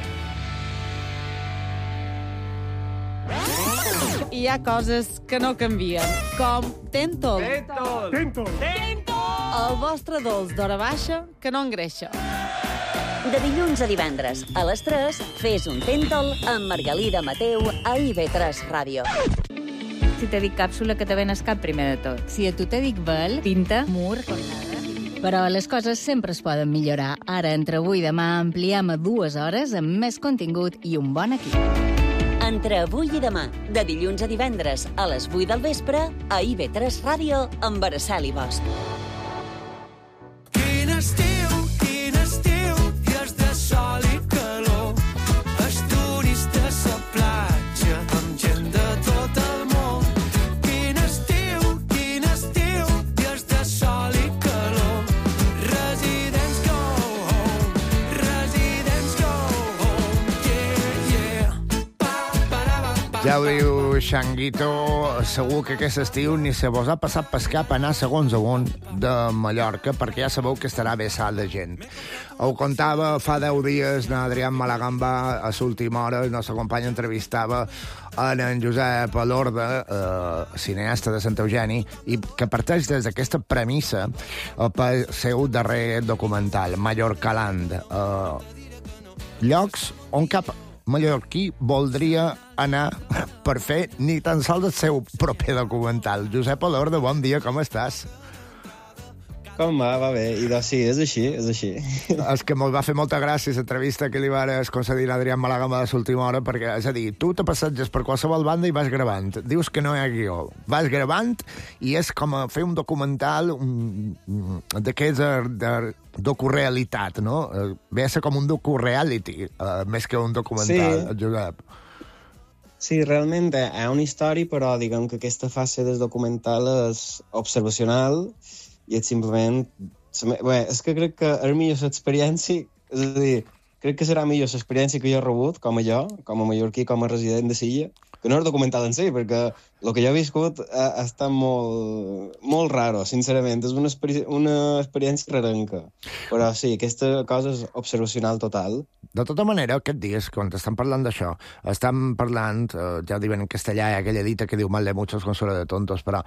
Speaker 12: Hi ha coses que no canvien, com Tentol.
Speaker 13: Tentol.
Speaker 12: El vostre dolç d'hora baixa que no engreixa.
Speaker 6: De dilluns a divendres, a les 3, fes un Tentol amb Margalida Mateu a IB3 Ràdio.
Speaker 14: Si te dic càpsula, que te ven el cap primer de tot. Si a tu te dic vel, pinta, mur, cornada... Però les coses sempre es poden millorar. Ara, entre avui i demà, ampliem a 2 hores amb més contingut i un bon equip.
Speaker 6: Entre avui i demà, de dilluns a divendres, a les 8 del vespre, a IB3 Ràdio amb Araceli Bosch.
Speaker 3: Quin estiu, dies de sol i calor, els turistes a platja amb gent de tot el món. Quin estiu, dies de sol i calor, residents go home, yeah, yeah. Pa, pa, pa, pa,
Speaker 2: Ja ho diu Xanguito, segur que aquest estiu ni se vos ha passat pel cap anar segons on de Mallorca, perquè ja sabeu que estarà vessat de gent. Ho contava fa 10 dies n'Adrián Malagamba a l'última hora, el nostre company entrevistava en Josep Lorda, cineasta de Sant Eugeni, i que parteix des d'aquesta premissa pel seu darrer documental, Mallorcaland. Llocs on cap mallorquí voldria anar per fer ni tan sols el seu proper documental. Josep Lorda, bon dia, com estàs?
Speaker 13: Com va? Va bé. I doncs sí, és així, és així.
Speaker 2: És que va fer molta gràcia l'entrevista que li vas concedir a Adrián Malagamba a l'última hora, perquè, és a dir, tu te passeges per qualsevol banda i vas gravant. Dius que no hi ha guió. Vas gravant i és com a fer un documental d'aquests de docu-realitat, no? Ve a ser com un docu-reality, més que un documental, sí. Josep.
Speaker 13: Sí, realment hi ha una història, però diguem que aquesta fase del documental és observacional i és simplement... Bé, és que crec que és millor l'experiència... És a dir, crec que serà millor l'experiència que jo he rebut, com a mallorquí, com a resident de Silla, que no és documental en si, perquè el que jo he viscut ha estat molt raro, sincerament. És una experiència rarenca. Però sí, aquesta cosa és observacional total.
Speaker 2: De tota manera, aquest dies, quan estan parlant d'això, estan parlant, ja ho diuen en castellà, hi ha aquella dita que diu mal de muchos consuelo de tontos, però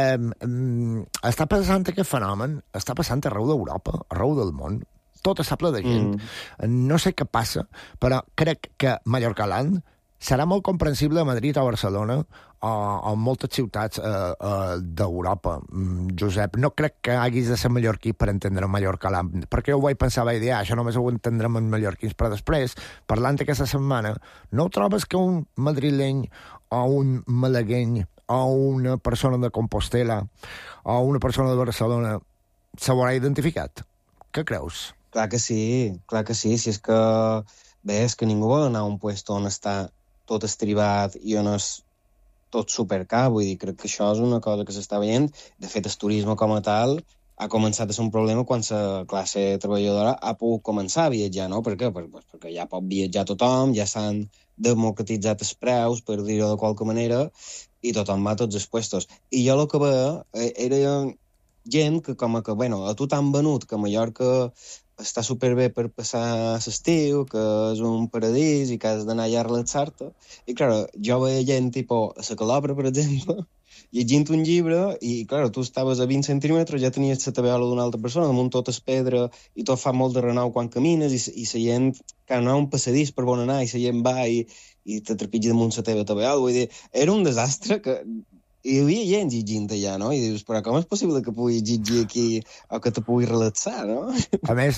Speaker 2: està passant aquest fenomen, està passant arreu d'Europa, arreu del món, tot està ple de gent. No sé què passa, però crec que Mallorcaland serà molt comprensible a Madrid o a Barcelona o en moltes ciutats d'Europa. Josep, no crec que haguis de ser mallorquí per entendre Mallorcaland, perquè jo ho vaig pensar, vaig dir, això només ho entendrem en mallorquins, però després, parlant aquesta setmana, no ho trobes que un madrileny o un malagueny o una persona de Compostela o una persona de Barcelona s'haurà identificat? Què creus?
Speaker 13: Clar que sí, si és que... Bé, és que ningú vol anar a un puesto on està tot estribat i on és tot supercar, vull dir, crec que això és una cosa que s'està veient. De fet, el turisme com a tal ha començat a ser un problema quan la classe treballadora ha pogut començar a viatjar, no? Per què? Perquè ja pot viatjar tothom, ja s'han democratitzat els preus, per dir-ho de qualque manera, i tothom va a tots els puestos. I jo el que veia era gent que com que, bueno, a tu t'han venut que Mallorca està superbé per passar l'estiu, que és un paradís i que has d'anar allà a relaxar-te. I, clar, jo veia gent, tipus, a la Calobra, per exemple, llegint un llibre i, clar, tu estaves a 20 centímetres, ja tenies la tabeola d'una altra persona, damunt tot és pedra i tot fa molt de renou quan camines i la gent, clar, no hi ha un passadís per on anar i la gent va i te trepitja damunt la teva tabeola. Vull dir, era un desastre que... Hi havia gent llegint allà, no? I dius, però com és possible que pugui llegir aquí o que te pugui relaxar, no?
Speaker 2: A més,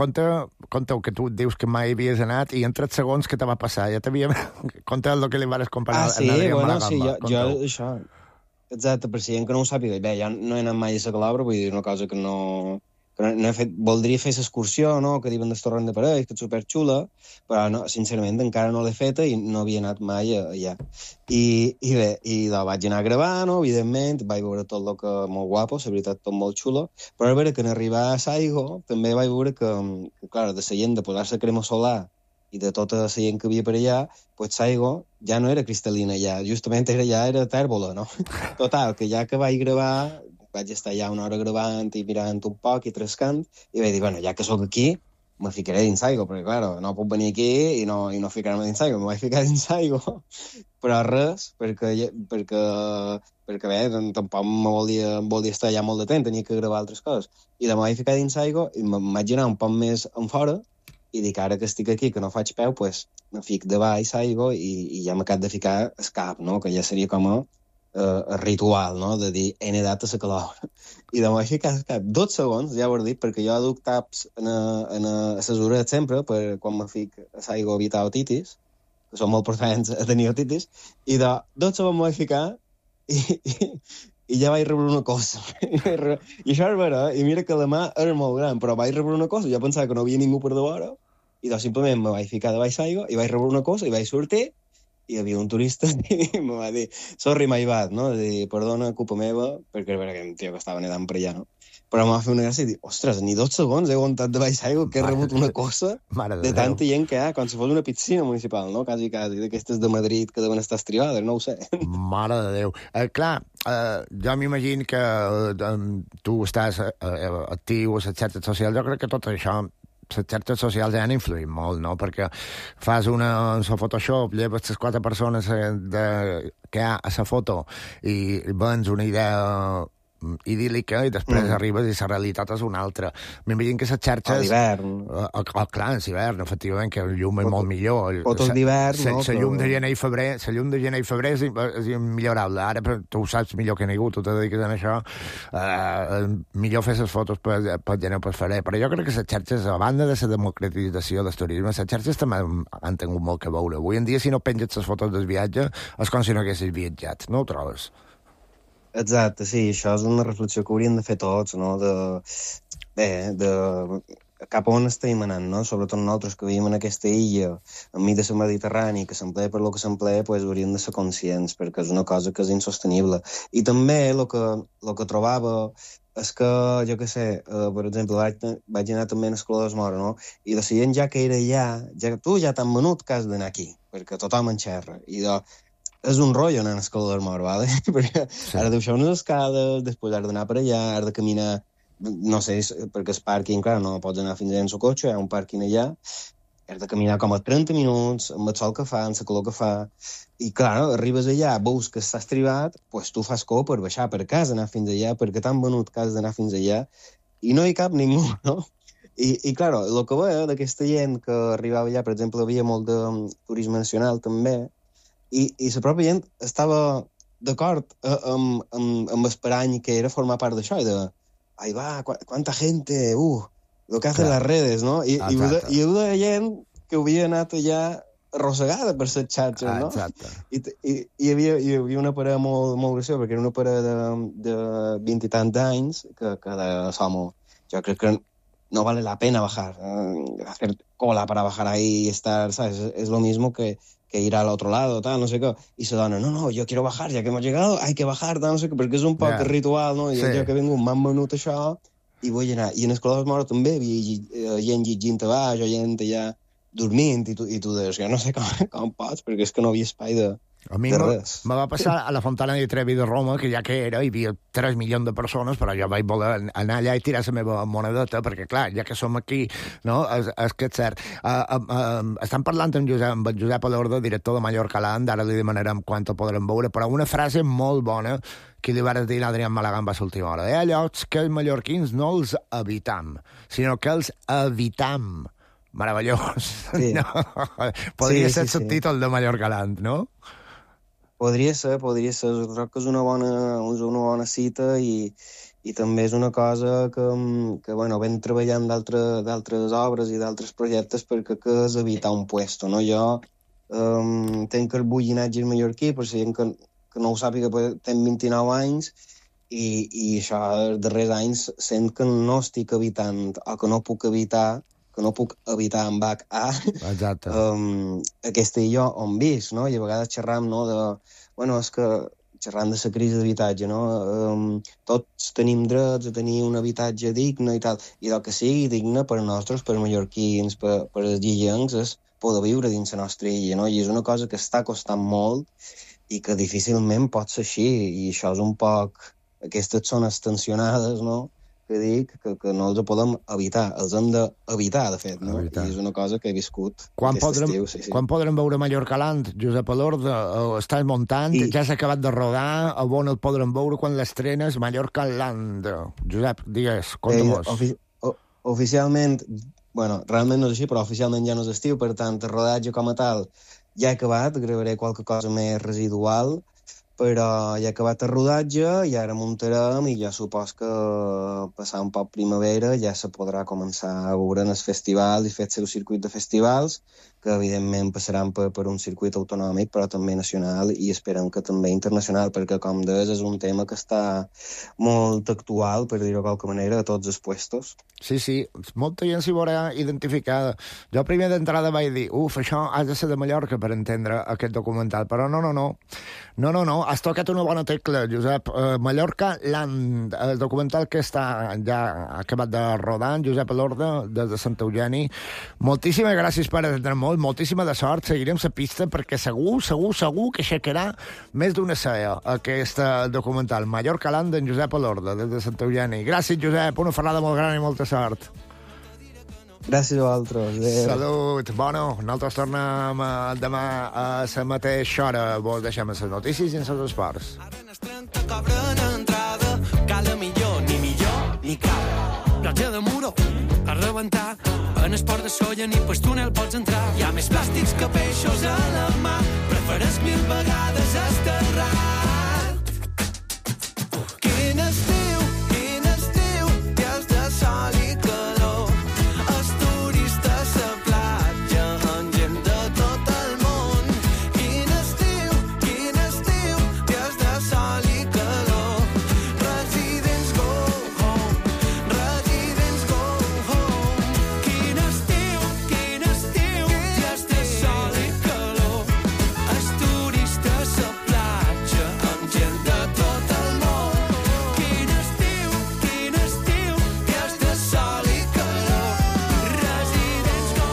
Speaker 2: conta que tu dius que mai havies anat i en 3 segons què te va passar? Ja t'havia... Conta el que li vas comparar a Adrián Malagamba.
Speaker 13: Sí, jo això... Exacte, per si gent que no ho sàpiga. Bé, jo no he anat mai a la Calobra, vull dir, una cosa que no he fet... Voldria fer l'excursió, no?, que diuen del torrent de Parell, que és superxula, però no, sincerament encara no l'he feta i no havia anat mai allà. I bé, vaig anar a gravar, no?, evidentment, vaig veure tot el que molt guapo, la veritat, tot molt xulo, però a veure que en arribar a Saigo també vaig veure que clar, de la gent de posar-se crema solar i de tota la gent que havia per allà, pues Saigo ja no era cristal·lina, ja, justament era tèrbola, no? Total, que ja que vaig gravar, vaig estar allà una hora gravant i mirant un poc i trescant, i vaig dir, bueno, ja que sóc aquí, me ficaré dins Saigo, perquè, clar, no puc venir aquí i no ficar-me dins Saigo, me vaig ficar dins Saigo, però res, perquè bé, tampoc volia estar allà molt de temps, tenia que gravar altres coses. I me vaig ficar dins Saigo i em vaig anar un poc més enfora i dic, ara que estic aquí, que no faig peu, pues, me fic de baix Saigo i ja m'acab de ficar el cap, no?, que ja seria com a ritual, no?, de dir, he nedat a la Calobra. I de vaig ficar el cap 2 segons, ja ho he dit, perquè jo duc taps a les orelles sempre, per quan me fic a Saigo a evitar otitis, que són molt portants a tenir otitis, i de 2 segons me vaig ficar i ja vaig rebre una cosa. I això és vera, i mira que la mà era molt gran, però vaig rebre una cosa, jo pensava que no havia ningú per davora, i doncs simplement me vaig ficar de baix Saigo, i vaig rebre una cosa, i vaig sortir, hi havia un turista i em va dir, sorry my bad, no? De dir, perdona, culpa meva, perquè era un tio que estava nedant per allà, no? Però em va fer una gràcia i dir, ostres, ni 2 segons he aguantat de baix aigua que he rebut una cosa de tanta gent que hi ha, com si fos una piscina municipal, no? Quasi, d'aquestes de Madrid que deuen estar estribades, no ho sé.
Speaker 2: Mare de Déu. Clar, jo m'imagino que tu estàs actiu a les xarxes socials, jo crec que tot això les xarxes socials han influït molt, no? Perquè fas un Photoshop, lleves les 4 persones que hi ha a la foto i vens una idea idíl·lica i després arribes i la realitat és una altra. M'imagino que les xarxes...
Speaker 13: A l'hivern.
Speaker 2: Clar, en l'hivern, efectivament, que el llum és molt millor.
Speaker 13: Fotos d'hivern, no?
Speaker 2: La llum de gener i febrer és immillorable. Ara tu ho saps millor que ningú, tu te dediques a això. Millor fer les fotos per gener o per febrer. Però jo crec que les xarxes, a banda de la democratització del turisme, les xarxes també han tingut molt que veure. Avui en dia, si no penges les fotos del viatge, és com si no haguessis viatjat. No ho trobes?
Speaker 13: Exacte, sí, això és una reflexió que hauríem de fer tots, no? Cap on estem anant, no? Sobretot nosaltres que vivim en aquesta illa, enmig de la Mediterrània, que s'emplea per lo que s'emplea, pues hauríem de ser conscients, perquè és una cosa que és insostenible. I també el que trobava és que, jo què sé, per exemple, vaig anar també a l'Escola d'Esmora, no? I la gent ja que era allà, tu ja t'han venut que has d'anar aquí, perquè tothom en xerra. I és un rotllo anar a l'Escola d'Armor, ¿vale? Perquè has de baixar unes escales, després has d'anar per allà, has de caminar, no sé, perquè el pàrquing, clar, no pots anar fins allà en el cotxe, hi ha un pàrquing allà, has de caminar com a 30 minuts, amb el sol que fa, amb la calor que fa, i clar, arribes allà, veus que està estribat, doncs tu fas cor per baixar per casa, anar fins allà, perquè t'han venut que has d'anar fins allà, i no hi cap ningú, no? I clar, el que veia d'aquesta gent que arribava allà, per exemple, hi havia molt de turisme nacional també, i la pròpia gent estava d'acord amb esperany que era formar part d'això, i de, ai va, quanta gente, lo que hacen las redes, no? I hi havia gent que havia anat allà arrossegada per les xarxes, no?
Speaker 2: Exacte.
Speaker 13: I hi havia una parella molt graciosa, perquè era una parella de 20 i tants anys, que de Somo, jo crec que no vale la pena bajar, hacer cola para bajar ahí y estar, ¿sabes? Es lo mismo que ir al otro lado, tal, no sé qué. Y se dona, no, yo quiero bajar, ya que hemos llegado, hay que bajar, tal, no sé què, perquè és un poc ritual, no? I jo que vengo m'han venut això i vull anar. I en l'Escola d'Esmora també havia gent llegint a baix o gent allà dormint i tu deies que no sé com pots, perquè és que no havia espai de res.
Speaker 2: Me va passar a la Fontana di Trevi de Roma, que ja que era, hi havia 3 milions de persones, però jo vaig voler anar allà i tirar la meva monedeta, perquè clar, ja que som aquí, no? És que és cert. Estan parlant amb Josep Alorda, director de Mallorca Land, ara li demanarem quan el podrem veure, però una frase molt bona que li vas dir a l'Adrián Malagán a l'última hora. Hi ha llocs que els mallorquins no els evitam, sinó que els evitam. Meravellós. Sí. No? Podria ser el subtítol de Mallorca Land, no?
Speaker 13: Podria ser. Jo crec que és una bona cita i també és una cosa que bueno, vam treballant d'altres obres i d'altres projectes perquè que és evitar un puesto, no? Jo tenc el bullinatge mallorquí, per si gent que no ho sàpiga, tenc 29 anys i això, els darrers anys sent que no estic evitant o que no puc evitar amb HA aquesta illa on visc, no? I a vegades xerram, no, és que xerrant de la crisi d'habitatge, no? Tots tenim drets a tenir un habitatge digne i tal, i el que sigui digne per nosaltres, per mallorquins, per els illencs, és poder viure dins la nostra illa, no? I és una cosa que està costant molt i que difícilment pot ser així, i això és un poc... Aquestes zones tensionades, no?, que dic que no els podem evitar, els hem d'evitar, de fet, no? I és una cosa que he viscut aquest estiu.
Speaker 2: Quan podrem veure Mallorca Land, Josep Alorda? Estàs muntant, ja s'ha acabat de rodar, on el podrem veure quan l'estrenes? Mallorca Land. Josep, digues, conta-mos.
Speaker 13: Oficialment, realment no és així, però oficialment ja no és estiu, per tant, el rodatge com a tal ja he acabat, gravaré qualque cosa més residual, però ja ha acabat el rodatge i ara muntarem i ja supos que passar un poc primavera ja se podrà començar a veure en el festival i fer-se el circuit de festivals, que evidentment passaran per un circuit autonòmic, però també nacional, i esperem que també internacional, perquè, com deies, és un tema que està molt actual, per dir-ho de qualque manera, a tots els puestos.
Speaker 2: Sí, molta gent s'hi veurà identificada. Jo primer d'entrada vaig dir, això has de ser de Mallorca per entendre aquest documental, però no, has tocat una bona tecla, Josep. Mallorca Land, el documental que està ja acabat de rodar, Josep Elorda, des de Sant Eugeni. Moltíssimes gràcies per atendre molt, moltíssima de sort, seguirem la pista, perquè segur que aixecarà més d'una cella aquest documental. Mallorca Land, en Josep Elorda, des de Sant Eugeni. Gràcies, Josep, una ferrada molt gran i molta sort.
Speaker 13: Gràcies a vosaltres.
Speaker 2: Salut. Bueno, nosaltres tornem demà a la mateixa hora. Vos deixem a les notícies i en els esports.
Speaker 3: Cobren entrada, cala millor, ni cal. Platja de muro, a rebentar, en esport de solla ni pel túnel pots entrar. Hi ha més plàstics que peixos a la mà, prefereix 1000 vegades esterrat. Quin estiu, dies de sol i calor, els turistes a platja amb gent de tot el món. Quin estiu, dies de sol i calor, residents go home, residents go home. Quin estiu, dies de sol i calor, els turistes a platja amb gent de tot el món. Quin estiu, dies de sol i calor, residents go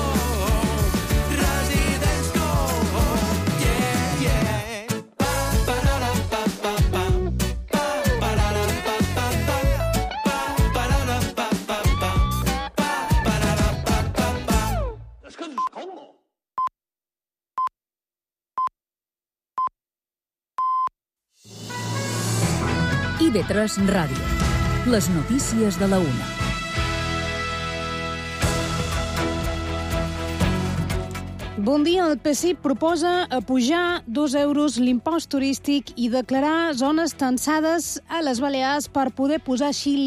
Speaker 3: home, yeah. Pa-pa-ra-ra-pa-pa-pa, pa-pa-ra-ra-pa-pa-pa, pa-pa-ra-ra-pa-pa-pa, pa-pa-ra-ra-pa-pa-pa. És que com?
Speaker 5: IB3 Ràdio. Les notícies de la una.
Speaker 15: Bon dia. El PSI proposa apujar 2 euros l'impost turístic i declarar zones tensades a les Balears per poder posar així